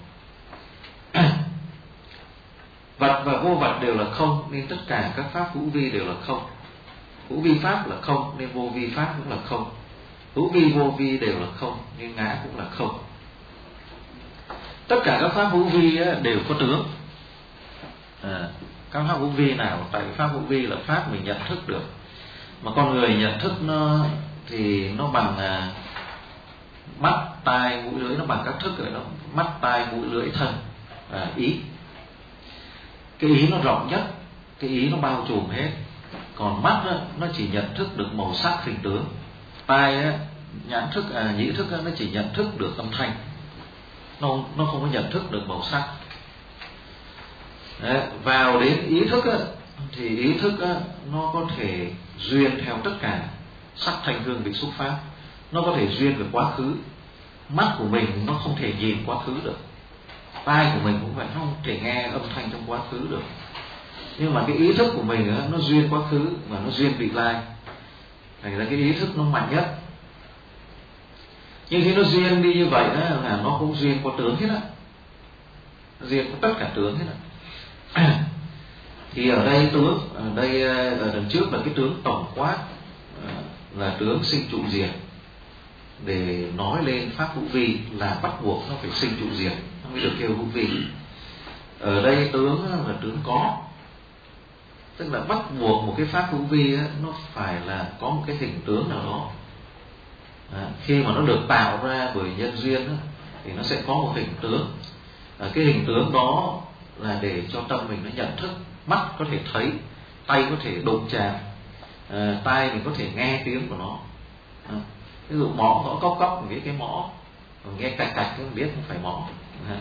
Vật và vô vật đều là không, nên tất cả các pháp hữu vi đều là không. Hữu vi pháp là không, nên vô vi pháp cũng là không. Hữu vi vô vi đều là không, nên ngã cũng là không. Tất cả các pháp hữu vi đều có tướng. À, các pháp hữu vi nào? Tại pháp hữu vi là pháp mình nhận thức được. Mà con người nhận thức nó thì nó bằng à, mắt, tai, mũi, lưỡi, nó bằng các thức rồi đó. Mắt, tai, mũi, lưỡi, thân, à, ý. Cái ý nó rộng nhất, cái ý nó bao trùm hết. Còn mắt đó, nó chỉ nhận thức được màu sắc hình tướng. Tai á, nhãn thức, à, nhĩ thức á, nó chỉ nhận thức được âm thanh. Nó, nó không có nhận thức được màu sắc. Đấy, vào đến ý thức á, thì ý thức á, nó có thể duyên theo tất cả sắc thanh hương vị xúc pháp. Nó có thể duyên về quá khứ. Mắt của mình nó không thể nhìn quá khứ được, tai của mình cũng vậy, nó không thể nghe âm thanh trong quá khứ được. Nhưng mà cái ý thức của mình á, nó duyên quá khứ và nó duyên vị lai, thành ra cái ý thức nó mạnh nhất. Nhưng khi nó duyên đi như vậy đó, là nó cũng duyên có tướng hết á, duyên có tất cả tướng hết á. Thì ở đây tướng, ở đây ở đằng trước là cái tướng tổng quát, là tướng sinh trụ diệt. Để nói lên pháp hữu vi là bắt buộc nó phải sinh trụ diệt, nó mới được kêu hữu vi. Ở đây tướng là tướng có, tức là bắt buộc một cái pháp hữu vi á, nó phải là có một cái hình tướng nào đó. À, khi mà nó được tạo ra bởi nhân duyên á, thì nó sẽ có một hình tướng. À, cái hình tướng đó là để cho tâm mình nó nhận thức. Mắt có thể thấy, tay có thể đụng chạm, à, tai mình có thể nghe tiếng của nó. À, ví dụ mõ gõ cốc cốc mình biết cái mõ, còn nghe cạch cạch cũng biết không phải mõ. À,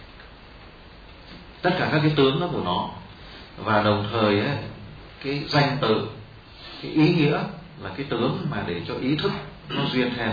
tất cả các cái tướng đó của nó. Và đồng thời ấy, cái danh từ, cái ý nghĩa là cái tướng mà để cho ý thức nó duyên theo.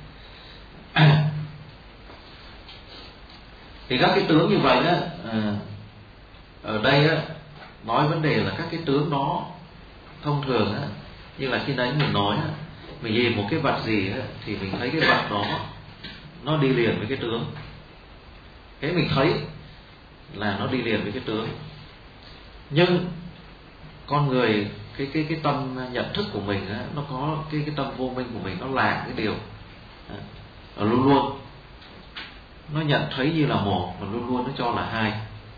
Thì các cái tướng như vậy đó, à, ở đây á, nói vấn đề là các cái tướng đó thông thường á, như là khi nãy mình nói á, mình nhìn một cái vật gì á, thì mình thấy cái vật đó nó đi liền với cái tướng. Thế mình thấy là nó đi liền với cái tướng. Nhưng con người, cái cái cái tâm nhận thức của mình á, nó có cái cái tâm vô minh của mình, nó là cái điều à, luôn luôn nó nhận thấy như là một, mà luôn luôn nó cho là hai.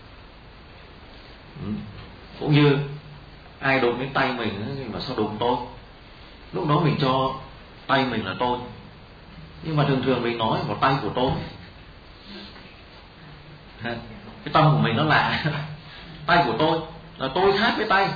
Ừ. Cũng như ai đụng đến tay mình á, nhưng mà sao đụng tôi, lúc đó mình cho tay mình là tôi, nhưng mà thường thường mình nói vào tay của tôi. Cái tâm của mình nó là tay của tôi, là tôi khác với tay,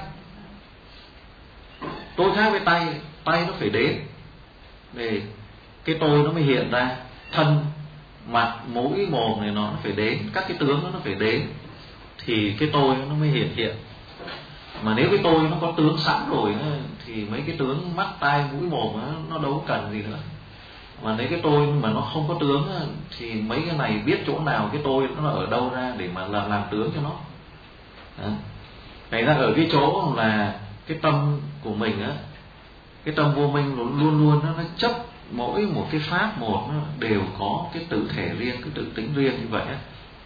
tôi khác với tay. Tay nó phải đến để cái tôi nó mới hiện ra. Thân, mặt, mũi, mồm này nó phải đến, các cái tướng đó nó phải đến thì cái tôi nó mới hiện hiện. Mà nếu cái tôi nó có tướng sẵn rồi thì mấy cái tướng mắt, tai, mũi, mồm đó, nó đâu cần gì nữa. Mà nếu cái tôi mà nó không có tướng thì mấy cái này biết chỗ nào cái tôi nó ở đâu ra để mà làm, làm tướng cho nó. Đó. Thành ra ở cái chỗ là cái tâm của mình á, cái tâm vô minh luôn luôn nó, nó chấp mỗi một cái pháp một, nó đều có cái tự thể riêng, cái tự tính riêng như vậy á.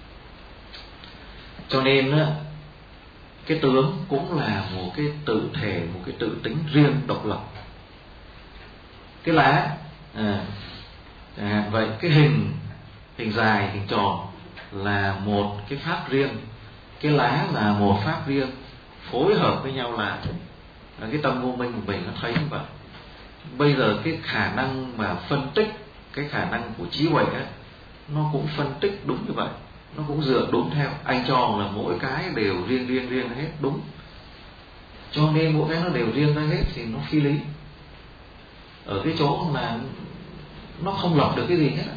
Cho nên á, cái tướng cũng là một cái tự thể, một cái tự tính riêng độc lập. Cái lá à, à, vậy cái hình hình dài, hình tròn là một cái pháp riêng, cái lá là một pháp riêng, phối hợp với nhau là cái tâm vô minh của mình nó thấy như vậy. Bây giờ cái khả năng mà phân tích, cái khả năng của trí huệ ấy, nó cũng phân tích đúng như vậy, nó cũng dựa đúng theo. Anh cho là mỗi cái đều riêng riêng riêng hết, đúng. Cho nên mỗi cái nó đều riêng ra hết thì nó phi lý. Ở cái chỗ là nó không lập được cái gì hết.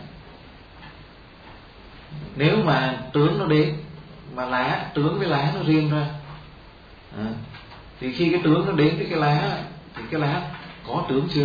Nếu mà tướng nó đến, mà lá, tướng với lá nó riêng ra à, thì khi cái tướng nó đến với cái lá thì cái lá có tướng chưa?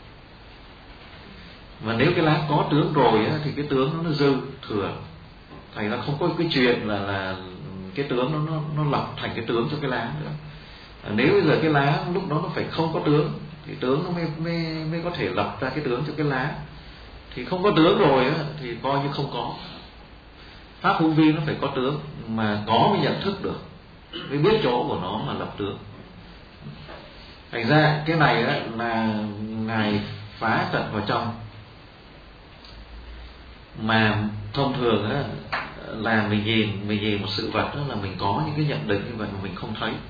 Mà nếu cái lá có tướng rồi á, thì cái tướng nó, nó dư thừa. Thành ra không có cái chuyện là là cái tướng nó nó nó lập thành cái tướng cho cái lá nữa. À, nếu bây giờ cái lá lúc đó nó phải không có tướng thì tướng nó mới mới mới có thể lập ra cái tướng cho cái lá. Thì không có tướng rồi á, thì coi như không có. Pháp hữu vi nó phải có tướng, mà có mới nhận thức được, mới biết chỗ của nó mà lập tướng. Thành ra cái này á, là Ngài phá tận vào trong. Mà thông thường á, là mình nhìn mình nhìn một sự vật đó là mình có những cái nhận định như vậy mà mình không thấy.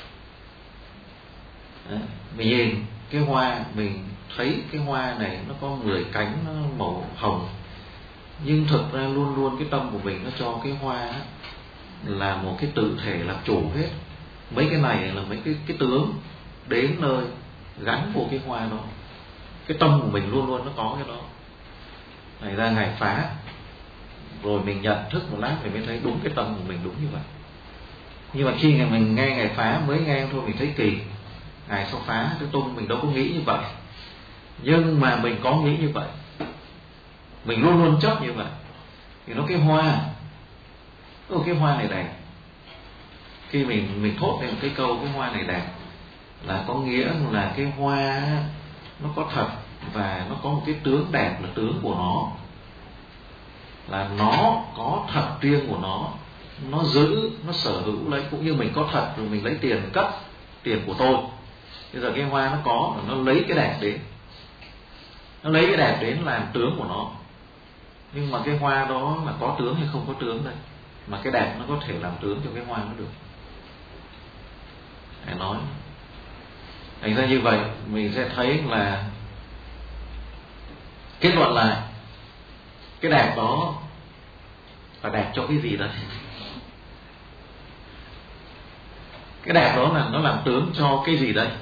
Đấy, mình nhìn cái hoa, mình thấy cái hoa này nó có mười cánh, nó màu hồng, nhưng thực ra luôn luôn cái tâm của mình nó cho cái hoa á, là một cái tự thể làm chủ hết. Mấy cái này là mấy cái cái tướng đến nơi gắn vô cái hoa đó. Cái tâm của mình luôn luôn nó có cái đó. Này ra Ngài phá, rồi mình nhận thức một lát thì mới thấy đúng cái tâm của mình đúng như vậy. Nhưng mà khi mình nghe Ngài phá, mới nghe thôi mình thấy kỳ, Ngài sao phá Thế Tôn, mình đâu có nghĩ như vậy. Nhưng mà mình có nghĩ như vậy, mình luôn luôn chấp như vậy. Thì nó cái hoa, Ồ, cái hoa này đẹp. Khi mình mình thốt lên cái câu cái hoa này đẹp là có nghĩa là cái hoa nó có thật, và nó có một cái tướng đẹp là tướng của nó, là nó có thật riêng của nó, nó giữ, nó sở hữu lấy. Cũng như mình có thật rồi mình lấy tiền cất, tiền của tôi. Bây giờ cái hoa nó có, nó lấy cái đẹp đến, nó lấy cái đẹp đến làm tướng của nó. Nhưng mà cái hoa đó là có tướng hay không có tướng đây, mà cái đẹp nó có thể làm tướng cho cái hoa nó được. Hãy nói thành ra như vậy mình sẽ thấy là kết luận lại cái đẹp đó là đẹp cho cái gì đấy. Cái đẹp đó là nó làm tướng cho cái gì đấy.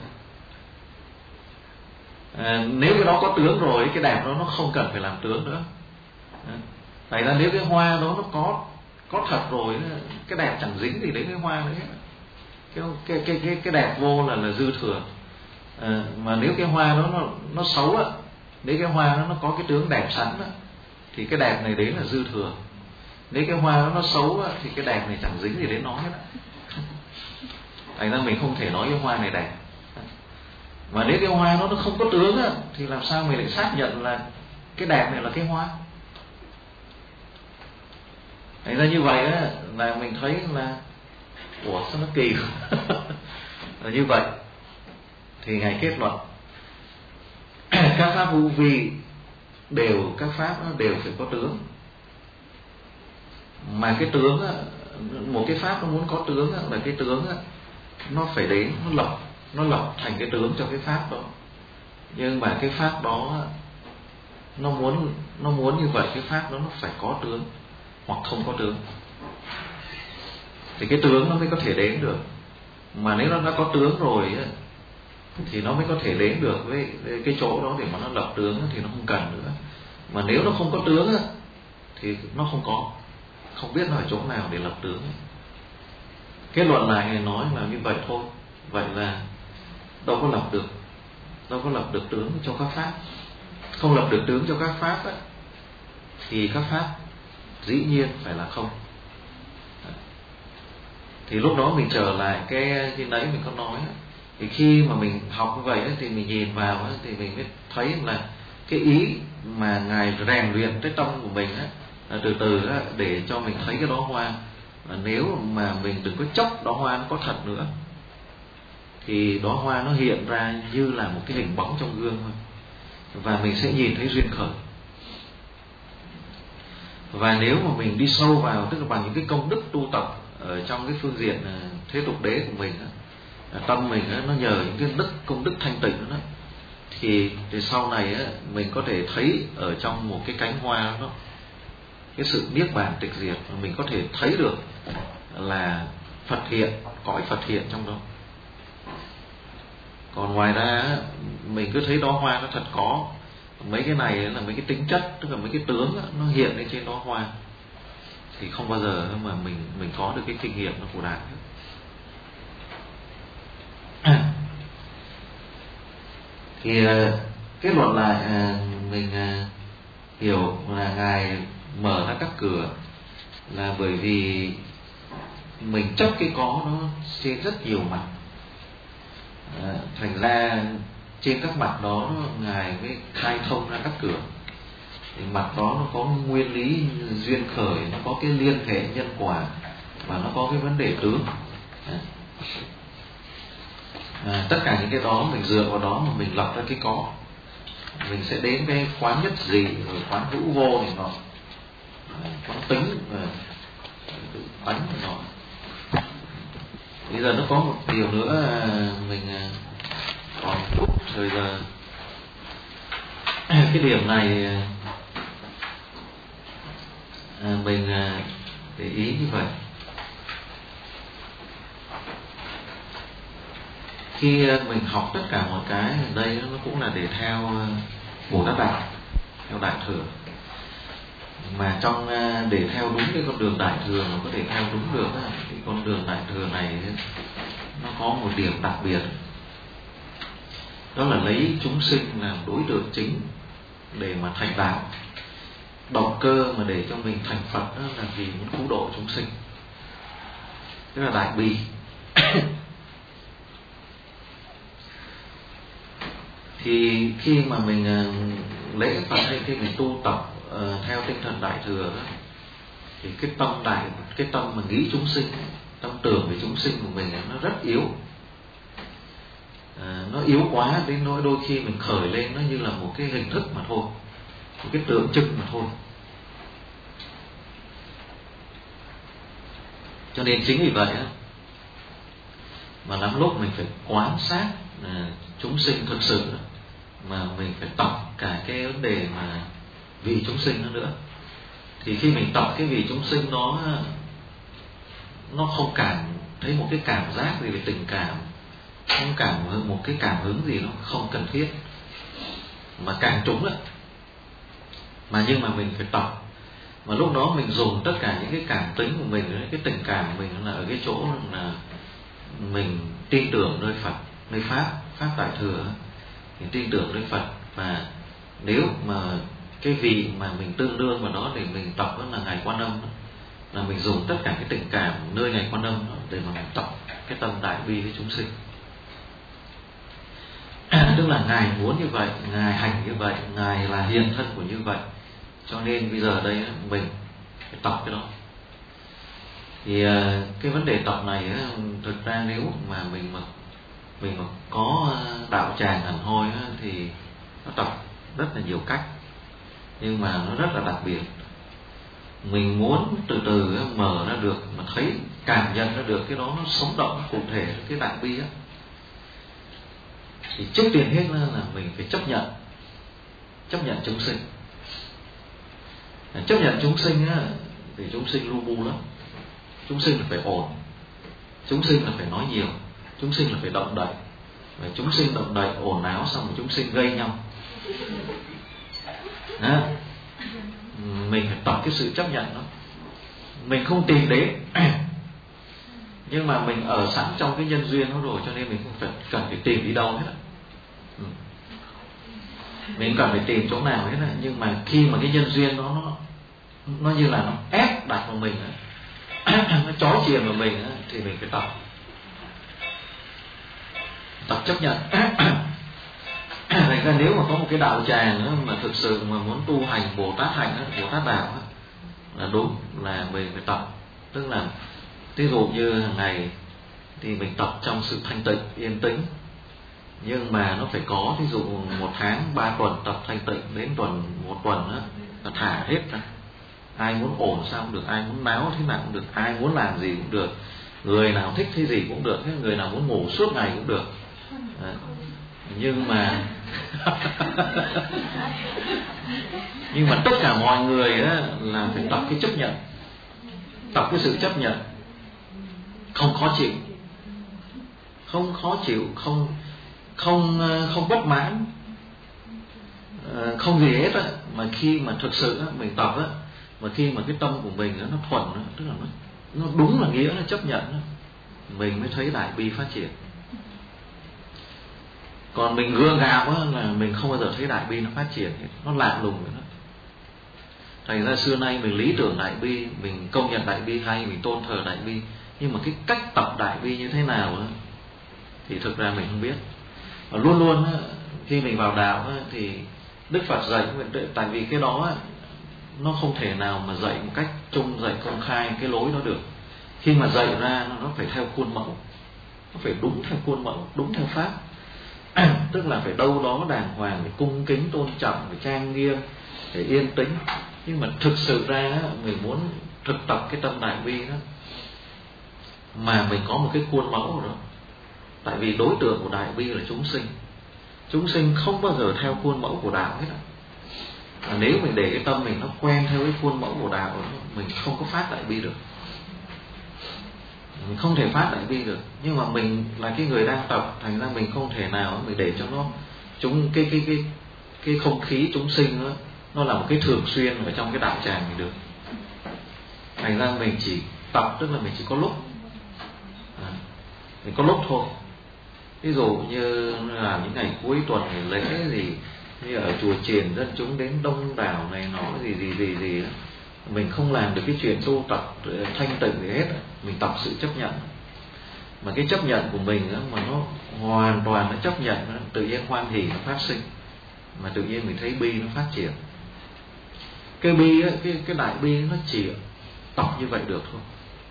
À, nếu cái đó có tướng rồi, cái đẹp đó nó không cần phải làm tướng nữa. À, tại ra nếu cái hoa đó nó có có thật rồi, cái đẹp chẳng dính gì đến cái hoa nữa. Cái cái cái cái, cái đẹp vô là là dư thừa. À, mà nếu cái hoa đó nó nó xấu á, nếu cái hoa đó nó có cái tướng đẹp sẵn á, thì cái đẹp này đấy là dư thừa. Nếu cái hoa đó nó xấu á, thì cái đẹp này chẳng dính gì đến nó hết á. Thành ra mình không thể nói cái hoa này đẹp. Mà nếu cái hoa nó nó không có tướng á, thì làm sao mình lại xác nhận là cái đẹp này là cái hoa. Thành ra như vậy á, là mình thấy là ủa sao nó kỳ. Là như vậy thì Ngài kết luận các pháp vô vi đều, các pháp đều phải có tướng. Mà cái tướng á, một cái pháp nó muốn có tướng á, là cái tướng á, nó phải đến, nó lập, nó lập thành cái tướng cho cái pháp đó. Nhưng mà cái pháp đó nó muốn, nó muốn như vậy, cái pháp đó nó phải có tướng hoặc không có tướng, thì cái tướng nó mới có thể đến được. Mà nếu nó đã có tướng rồi á, thì nó mới có thể đến được với cái chỗ đó để mà nó lập tướng, thì nó không cần nữa. Mà nếu nó không có tướng á, thì nó không có, không biết nó ở chỗ nào để lập tướng. Kết luận lại Ngài nói là như vậy thôi. Vậy là đâu có lập được, đâu có lập được tướng cho các pháp. Không lập được tướng cho các pháp á, thì các pháp dĩ nhiên phải là không. Thì lúc đó mình trở lại cái cái nãy mình có nói, thì khi mà mình học như vậy thì mình nhìn vào thì mình mới thấy là cái ý mà Ngài rèn luyện cái tâm của mình á, là từ từ á, để cho mình thấy cái đóa hoa. Và nếu mà mình đừng có chốc đóa hoa nó có thật nữa, thì đóa hoa nó hiện ra như là một cái hình bóng trong gương thôi, và mình sẽ nhìn thấy duyên khởi. Và nếu mà mình đi sâu vào, tức là bằng những cái công đức tu tập ở trong cái phương diện thế tục đế của mình, tâm mình nó nhờ những cái đức công đức thanh tịnh đó, thì, thì sau này mình có thể thấy ở trong một cái cánh hoa đó cái sự niết bàn tịch diệt, mình có thể thấy được là Phật hiện, cõi Phật hiện trong đó. Còn ngoài ra mình cứ thấy đóa hoa nó thật có, mấy cái này là mấy cái tính chất, tức là mấy cái tướng nó hiện lên trên đóa hoa, thì không bao giờ mà mình mình có được cái kinh nghiệm nó của Đại. Thì kết luận lại, mình hiểu là Ngài mở ra các cửa là bởi vì mình chấp cái có nó trên rất nhiều mặt. À, thành ra trên các mặt đó Ngài mới khai thông ra các cửa. Thì mặt đó nó có nguyên lý duyên khởi, nó có cái liên hệ nhân quả, và nó có cái vấn đề tướng. À, à, tất cả những cái đó mình dựa vào đó mà mình lập ra cái có. Mình sẽ đến cái quán nhất gì, rồi quán hữu vô này nọ, quán tính, bánh này nọ. Bây giờ nó có một điều nữa mình còn chút thời giờ. Cái điểm này mình để ý như vậy. Khi mình học tất cả mọi cái đây, nó cũng là để theo Bồ Tát Đạo, theo Đại Thừa. Mà trong để theo đúng cái con đường Đại Thừa mà có thể theo đúng được con đường Đại Thừa này nó có một điểm đặc biệt, đó là lấy chúng sinh làm đối tượng chính để mà thành đạo. Động cơ mà để cho mình thành Phật đó là vì muốn cứu độ chúng sinh, tức là đại bi. Thì khi mà mình lễ Phật hay khi mình tu tập uh, theo tinh thần Đại Thừa đó, thì cái tâm đại, cái tâm mà nghĩ chúng sinh, tâm tưởng về chúng sinh của mình nó rất yếu. À, nó yếu quá đến nỗi đôi khi mình khởi lên nó như là một cái hình thức mà thôi, một cái tượng trưng mà thôi. Cho nên chính vì vậy á, mà lắm lúc mình phải quan sát à, chúng sinh thực sự đó, mà mình phải tập cả cái vấn đề mà vì chúng sinh đó nữa. Thì khi mình tập cái vì chúng sinh nó nó không cảm thấy một cái cảm giác gì về tình cảm, không cảm một cái cảm hứng gì nó không cần thiết, mà càng trúng đấy. Mà nhưng mà mình phải tập, mà lúc đó mình dùng tất cả những cái cảm tính của mình, cái tình cảm của mình là ở cái chỗ là mình tin tưởng nơi Phật, nơi Pháp, Pháp Đại Thừa, mình tin tưởng nơi Phật. Và nếu mà cái vị mà mình tương đương vào đó để mình tập đó là Ngài Quan Âm, là mình dùng tất cả cái tình cảm nơi Ngài Quan Âm để mà mình tập cái tâm đại bi với chúng sinh. Tức là Ngài muốn như vậy, Ngài hành như vậy, Ngài là hiện thân của như vậy, cho nên bây giờ đây mình phải tập cái đó. Thì cái vấn đề tập này thực ra nếu mà mình mà mình mà có đạo tràng hẳn hoi thì nó tập rất là nhiều cách, nhưng mà nó rất là đặc biệt. Mình muốn từ từ mở ra được, mà thấy cảm nhận ra được cái đó nó sống động cụ thể, cái đại bi á, thì trước tiên hết là mình phải chấp nhận, chấp nhận chúng sinh. Chấp nhận chúng sinh á, thì chúng sinh lu bu lắm. Chúng sinh là phải ổn, chúng sinh là phải nói nhiều, chúng sinh là phải động đậy. Và chúng sinh động đậy ồn ào xong rồi chúng sinh gây nhau. Đó. Mình phải tập cái sự chấp nhận đó. Mình không tìm đến, nhưng mà mình ở sẵn trong cái nhân duyên đó rồi, cho nên mình không phải cần phải tìm đi đâu hết. Ừ. Mình cần phải tìm chỗ nào hết. Nhưng mà khi mà cái nhân duyên đó nó nó như là nó ép đặt vào mình, nó trói chìm vào mình, thì mình phải tập tập chấp nhận. Thành ra nếu mà có một cái đạo tràng đó, mà thực sự mà muốn tu hành Bồ Tát hành đó, Bồ Tát đạo đó, là đúng là mình phải tập. Tức là ví dụ như hàng ngày thì mình tập trong sự thanh tịnh, yên tĩnh, nhưng mà nó phải có ví dụ một tháng ba tuần tập thanh tịnh, đến tuần một tuần đó, là thả hết ra. Ai muốn ổn sao cũng được, ai muốn náo thế nào cũng được, ai muốn làm gì cũng được, người nào thích thế gì cũng được, người nào muốn ngủ suốt ngày cũng được. À, nhưng mà nhưng mà tất cả mọi người á, là phải tập cái chấp nhận, tập cái sự chấp nhận, không khó chịu, không khó chịu, không không không bất mãn, không gì hết á. Mà khi mà thực sự á, mình tập á, mà khi mà cái tâm của mình á, nó thuần á, tức là nó nó đúng là nghĩa là chấp nhận á, mình mới thấy đại bi phát triển. Còn mình gượng gạo á, là mình không bao giờ thấy đại bi nó phát triển, nó lạ lùng vậy đó. Thành ra xưa nay mình lý tưởng đại bi, mình công nhận đại bi hay, mình tôn thờ đại bi, nhưng mà cái cách tập đại bi như thế nào á, thì thực ra mình không biết. Và luôn luôn á, khi mình vào đạo á, thì Đức Phật dạy, tại vì cái đó á, nó không thể nào mà dạy một cách chung, dạy công khai cái lối đó được. Khi mà dạy ra nó phải theo khuôn mẫu, nó phải đúng theo khuôn mẫu, đúng theo pháp. Tức là phải đâu đó đàng hoàng, phải cung kính tôn trọng, phải trang nghiêm, phải yên tĩnh. Nhưng mà thực sự ra mình muốn thực tập cái tâm đại bi đó, mà mình có một cái khuôn mẫu rồi đó. Tại vì đối tượng của đại bi là chúng sinh, chúng sinh không bao giờ theo khuôn mẫu của đạo hết. À, nếu mình để cái tâm mình nó quen theo cái khuôn mẫu của đạo, mình không có phát đại bi được, mình không thể phát đại bi được. Nhưng mà mình là cái người đang tập, thành ra mình không thể nào mình để cho nó chúng cái cái cái cái không khí chúng sinh đó, nó là một cái thường xuyên ở trong cái đạo tràng mình được. Thành ra mình chỉ tập, tức là mình chỉ có lúc mình có lúc thôi. Ví dụ như là những ngày cuối tuần ngày lễ gì, như ở chùa chiền dân chúng đến đông đảo này nọ gì gì gì gì đó, mình không làm được cái chuyện tu tập thanh tịnh gì hết, mình tập sự chấp nhận. Mà cái chấp nhận của mình đó, mà nó hoàn toàn nó chấp nhận đó, tự nhiên hoan hỷ nó phát sinh, mà tự nhiên mình thấy bi nó phát triển. Cái bi đó, cái cái đại bi nó chỉ tập như vậy được thôi.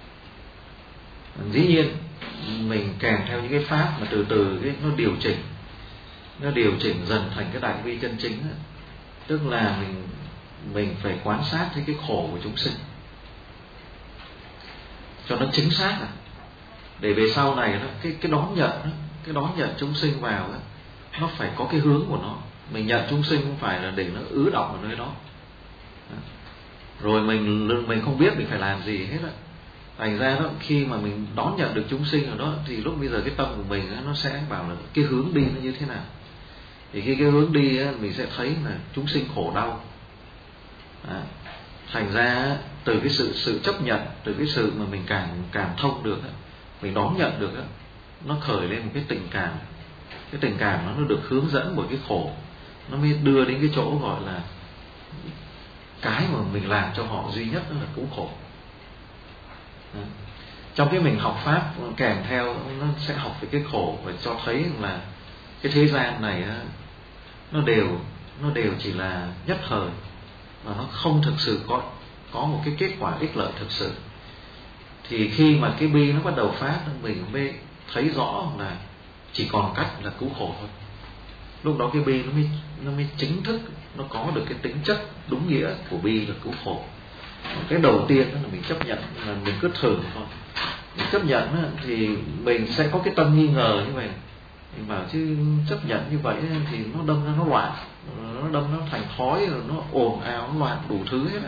Dĩ nhiên mình kèm theo những cái pháp mà từ từ cái nó điều chỉnh, nó điều chỉnh dần thành cái đại bi chân chính đó. Tức là mình mình phải quan sát thấy cái khổ của chúng sinh cho nó chính xác, à để về sau này đó, cái cái đón nhận đó, cái đón nhận chúng sinh vào đó, nó phải có cái hướng của nó. Mình nhận chúng sinh không phải là để nó ứ đọng ở nơi đó, rồi mình mình không biết mình phải làm gì hết á. Thành ra đó, khi mà mình đón nhận được chúng sinh ở đó thì lúc bây giờ cái tâm của mình đó, nó sẽ bảo là cái hướng đi nó như thế nào. Thì khi cái hướng đi đó, mình sẽ thấy là chúng sinh khổ đau. À, thành ra từ cái sự sự chấp nhận, từ cái sự mà mình cảm cảm thông được, mình đón nhận được, nó khởi lên một cái tình cảm. Cái tình cảm nó nó được hướng dẫn bởi cái khổ, nó mới đưa đến cái chỗ gọi là cái mà mình làm cho họ duy nhất đó là cứu khổ. À, trong cái mình học pháp kèm theo nó sẽ học về cái khổ và cho thấy là cái thế gian này nó đều nó đều chỉ là nhất thời, và nó không thực sự có có một cái kết quả ích lợi thực sự. Thì khi mà cái bi nó bắt đầu phát, mình mới thấy rõ là chỉ còn cách là cứu khổ thôi. Lúc đó cái bi nó mới nó mới chính thức nó có được cái tính chất đúng nghĩa của bi là cứu khổ. Cái đầu tiên đó là mình chấp nhận, là mình cứ thử thôi. Mình chấp nhận đó, thì mình sẽ có cái tâm nghi ngờ như vậy. Mình bảo chứ chấp nhận như vậy thì nó đâm ra nó loạn, nó đâm nó thành thói, rồi nó ồn ào, nó loạn đủ thứ hết.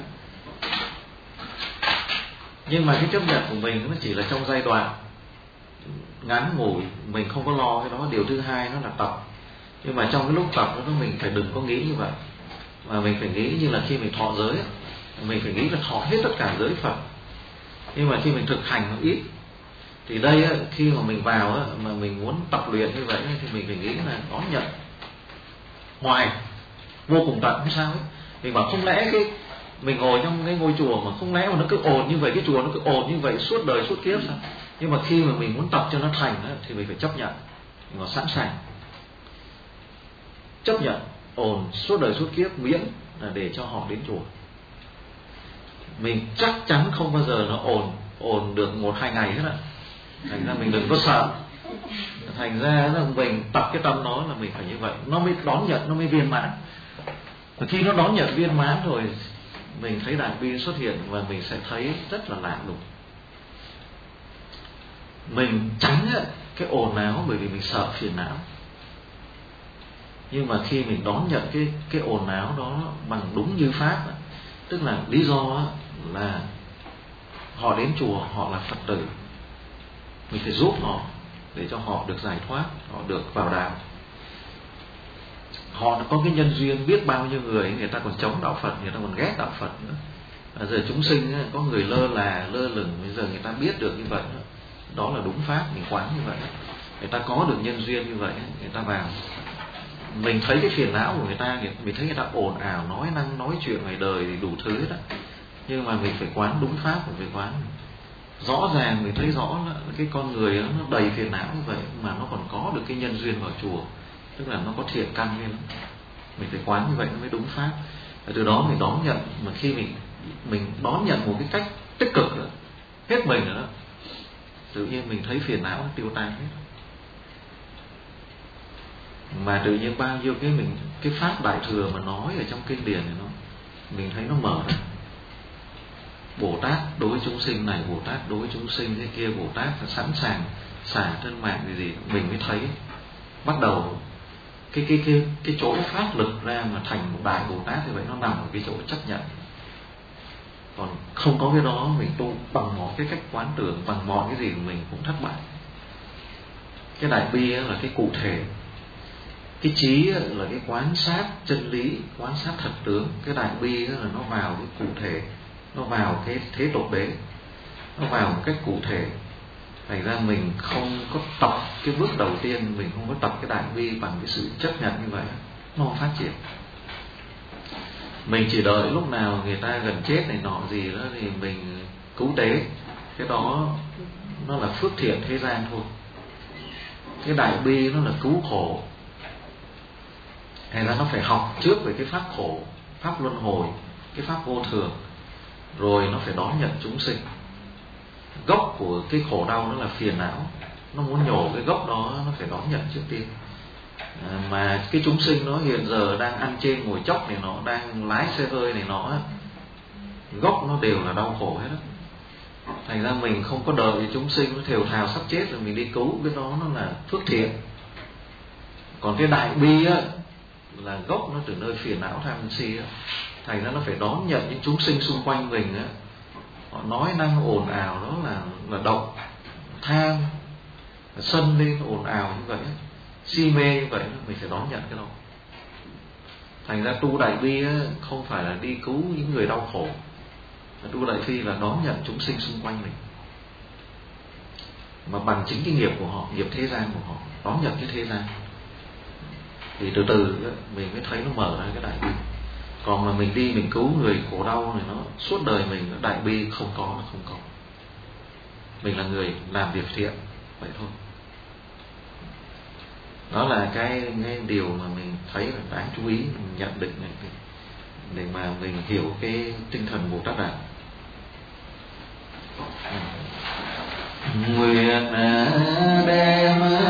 Nhưng mà cái chấp nhận của mình nó chỉ là trong giai đoạn ngắn ngủi, mình không có lo cái đó. Điều thứ hai nó là tập. Nhưng mà trong cái lúc tập đó mình phải đừng có nghĩ như vậy, mà mình phải nghĩ như là khi mình thọ giới, mình phải nghĩ là thọ hết tất cả giới Phật. Nhưng mà khi mình thực hành nó ít, thì đây khi mà mình vào mà mình muốn tập luyện như vậy thì mình phải nghĩ là đón nhận hoài, vô cùng tận, không sao ấy. Mình bảo không lẽ cái mình ngồi trong cái ngôi chùa mà không lẽ mà nó cứ ồn như vậy, cái chùa nó cứ ồn như vậy suốt đời suốt kiếp sao? Nhưng mà khi mà mình muốn tập cho nó thành thì mình phải chấp nhận, mình phải sẵn sàng chấp nhận ồn suốt đời suốt kiếp, miễn là để cho họ đến chùa. Mình chắc chắn không bao giờ nó ồn ồn được một hai ngày hết ạ. Thành ra mình đừng có sợ. Thành ra là mình tập cái tâm nó là mình phải như vậy, nó mới đón nhận, nó mới viên mãn. Và khi nó đón nhận viên mãn rồi, mình thấy đại bi xuất hiện và mình sẽ thấy rất là lạ lùng. Mình tránh cái ồn ào bởi vì mình sợ phiền não. Nhưng mà khi mình đón nhận cái cái ồn ào đó bằng đúng như pháp, tức là lý do là họ đến chùa, họ là Phật tử, mình phải giúp họ để cho họ được giải thoát, họ được vào đạo. Họ có cái nhân duyên, biết bao nhiêu người người ta còn chống đạo Phật, người ta còn ghét đạo Phật nữa. À, giờ chúng sinh có người lơ là lơ lửng, bây giờ người ta biết được như vậy đó, đó là đúng pháp, mình quán như vậy. Người ta có được nhân duyên như vậy, người ta vào. Mình thấy cái phiền não của người ta, mình thấy người ta ồn ào, nói năng nói chuyện ngoài đời thì đủ thứ hết á. Nhưng mà mình phải quán đúng pháp, mình phải quán rõ ràng, mình thấy rõ là cái con người đó, nó đầy phiền não như vậy mà nó còn có được cái nhân duyên vào chùa, tức là nó có thiện căn lên. Mình phải quán như vậy nó mới đúng pháp. Và từ đó mình đón nhận. Mà khi mình mình đón nhận một cái cách tích cực đó, hết mình rồi đó, tự nhiên mình thấy phiền não tiêu tan hết. Mà tự nhiên bao nhiêu cái mình cái pháp đại thừa mà nói ở trong kinh điển này, nó mình thấy nó mở ra. Bồ Tát đối với chúng sinh này, Bồ Tát đối với chúng sinh thế kia, Bồ Tát là sẵn sàng xả thân mạng gì gì, mình mới thấy bắt đầu cái cái cái cái chỗ phát lực ra mà thành một đại Bồ Tát như vậy, nó nằm ở cái chỗ chấp nhận. Còn không có cái đó, mình tu bằng mọi cái cách quán tưởng, bằng mọi cái gì mình cũng thất bại. Cái đại bi là cái cụ thể, cái trí là cái quan sát chân lý, quan sát thật tướng. Cái đại bi là nó vào cái cụ thể, nó vào cái thế tục đế, nó vào một cách cụ thể. Thành ra mình không có tập cái bước đầu tiên, mình không có tập cái đại bi bằng cái sự chấp nhận như vậy, nó không phát triển. Mình chỉ đợi lúc nào người ta gần chết này nọ gì đó thì mình cứu tế, cái đó nó là phước thiện thế gian thôi. Cái đại bi nó là cứu khổ. Thành ra nó phải học trước về cái pháp khổ, pháp luân hồi, cái pháp vô thường, rồi nó phải đón nhận chúng sinh. Gốc của cái khổ đau nó là phiền não, nó muốn nhổ cái gốc đó, nó phải đón nhận trước tiên. À, mà cái chúng sinh nó hiện giờ đang ăn trên ngồi chốc này nọ, đang lái xe hơi này nọ, gốc nó đều là đau khổ hết đó. Thành ra mình không có đợi chúng sinh nó thều thào sắp chết rồi mình đi cứu, cái đó nó là phước thiện. Còn cái đại bi á là gốc nó từ nơi phiền não tham si á. Thành ra nó phải đón nhận những chúng sinh xung quanh mình á, họ nói năng ồn ào đó là là độc, tham, sân lên ồn ào như vậy, si mê như vậy, mình phải đón nhận cái đó. Thành ra tu đại bi á, không phải là đi cứu những người đau khổ, tu đại bi là đón nhận chúng sinh xung quanh mình, mà bằng chính cái nghiệp của họ, nghiệp thế gian của họ, đón nhận cái thế gian, thì từ từ mình mới thấy nó mở ra cái đại bi. Còn mà mình đi mình cứu người khổ đau này, nó suốt đời mình đại bi không có là không có. Mình là người làm việc thiện vậy thôi. Đó là cái, cái điều mà mình thấy là đáng chú ý, mình nhận định này để mà mình hiểu cái tinh thần Bồ Tát Đạo. Nguyện đem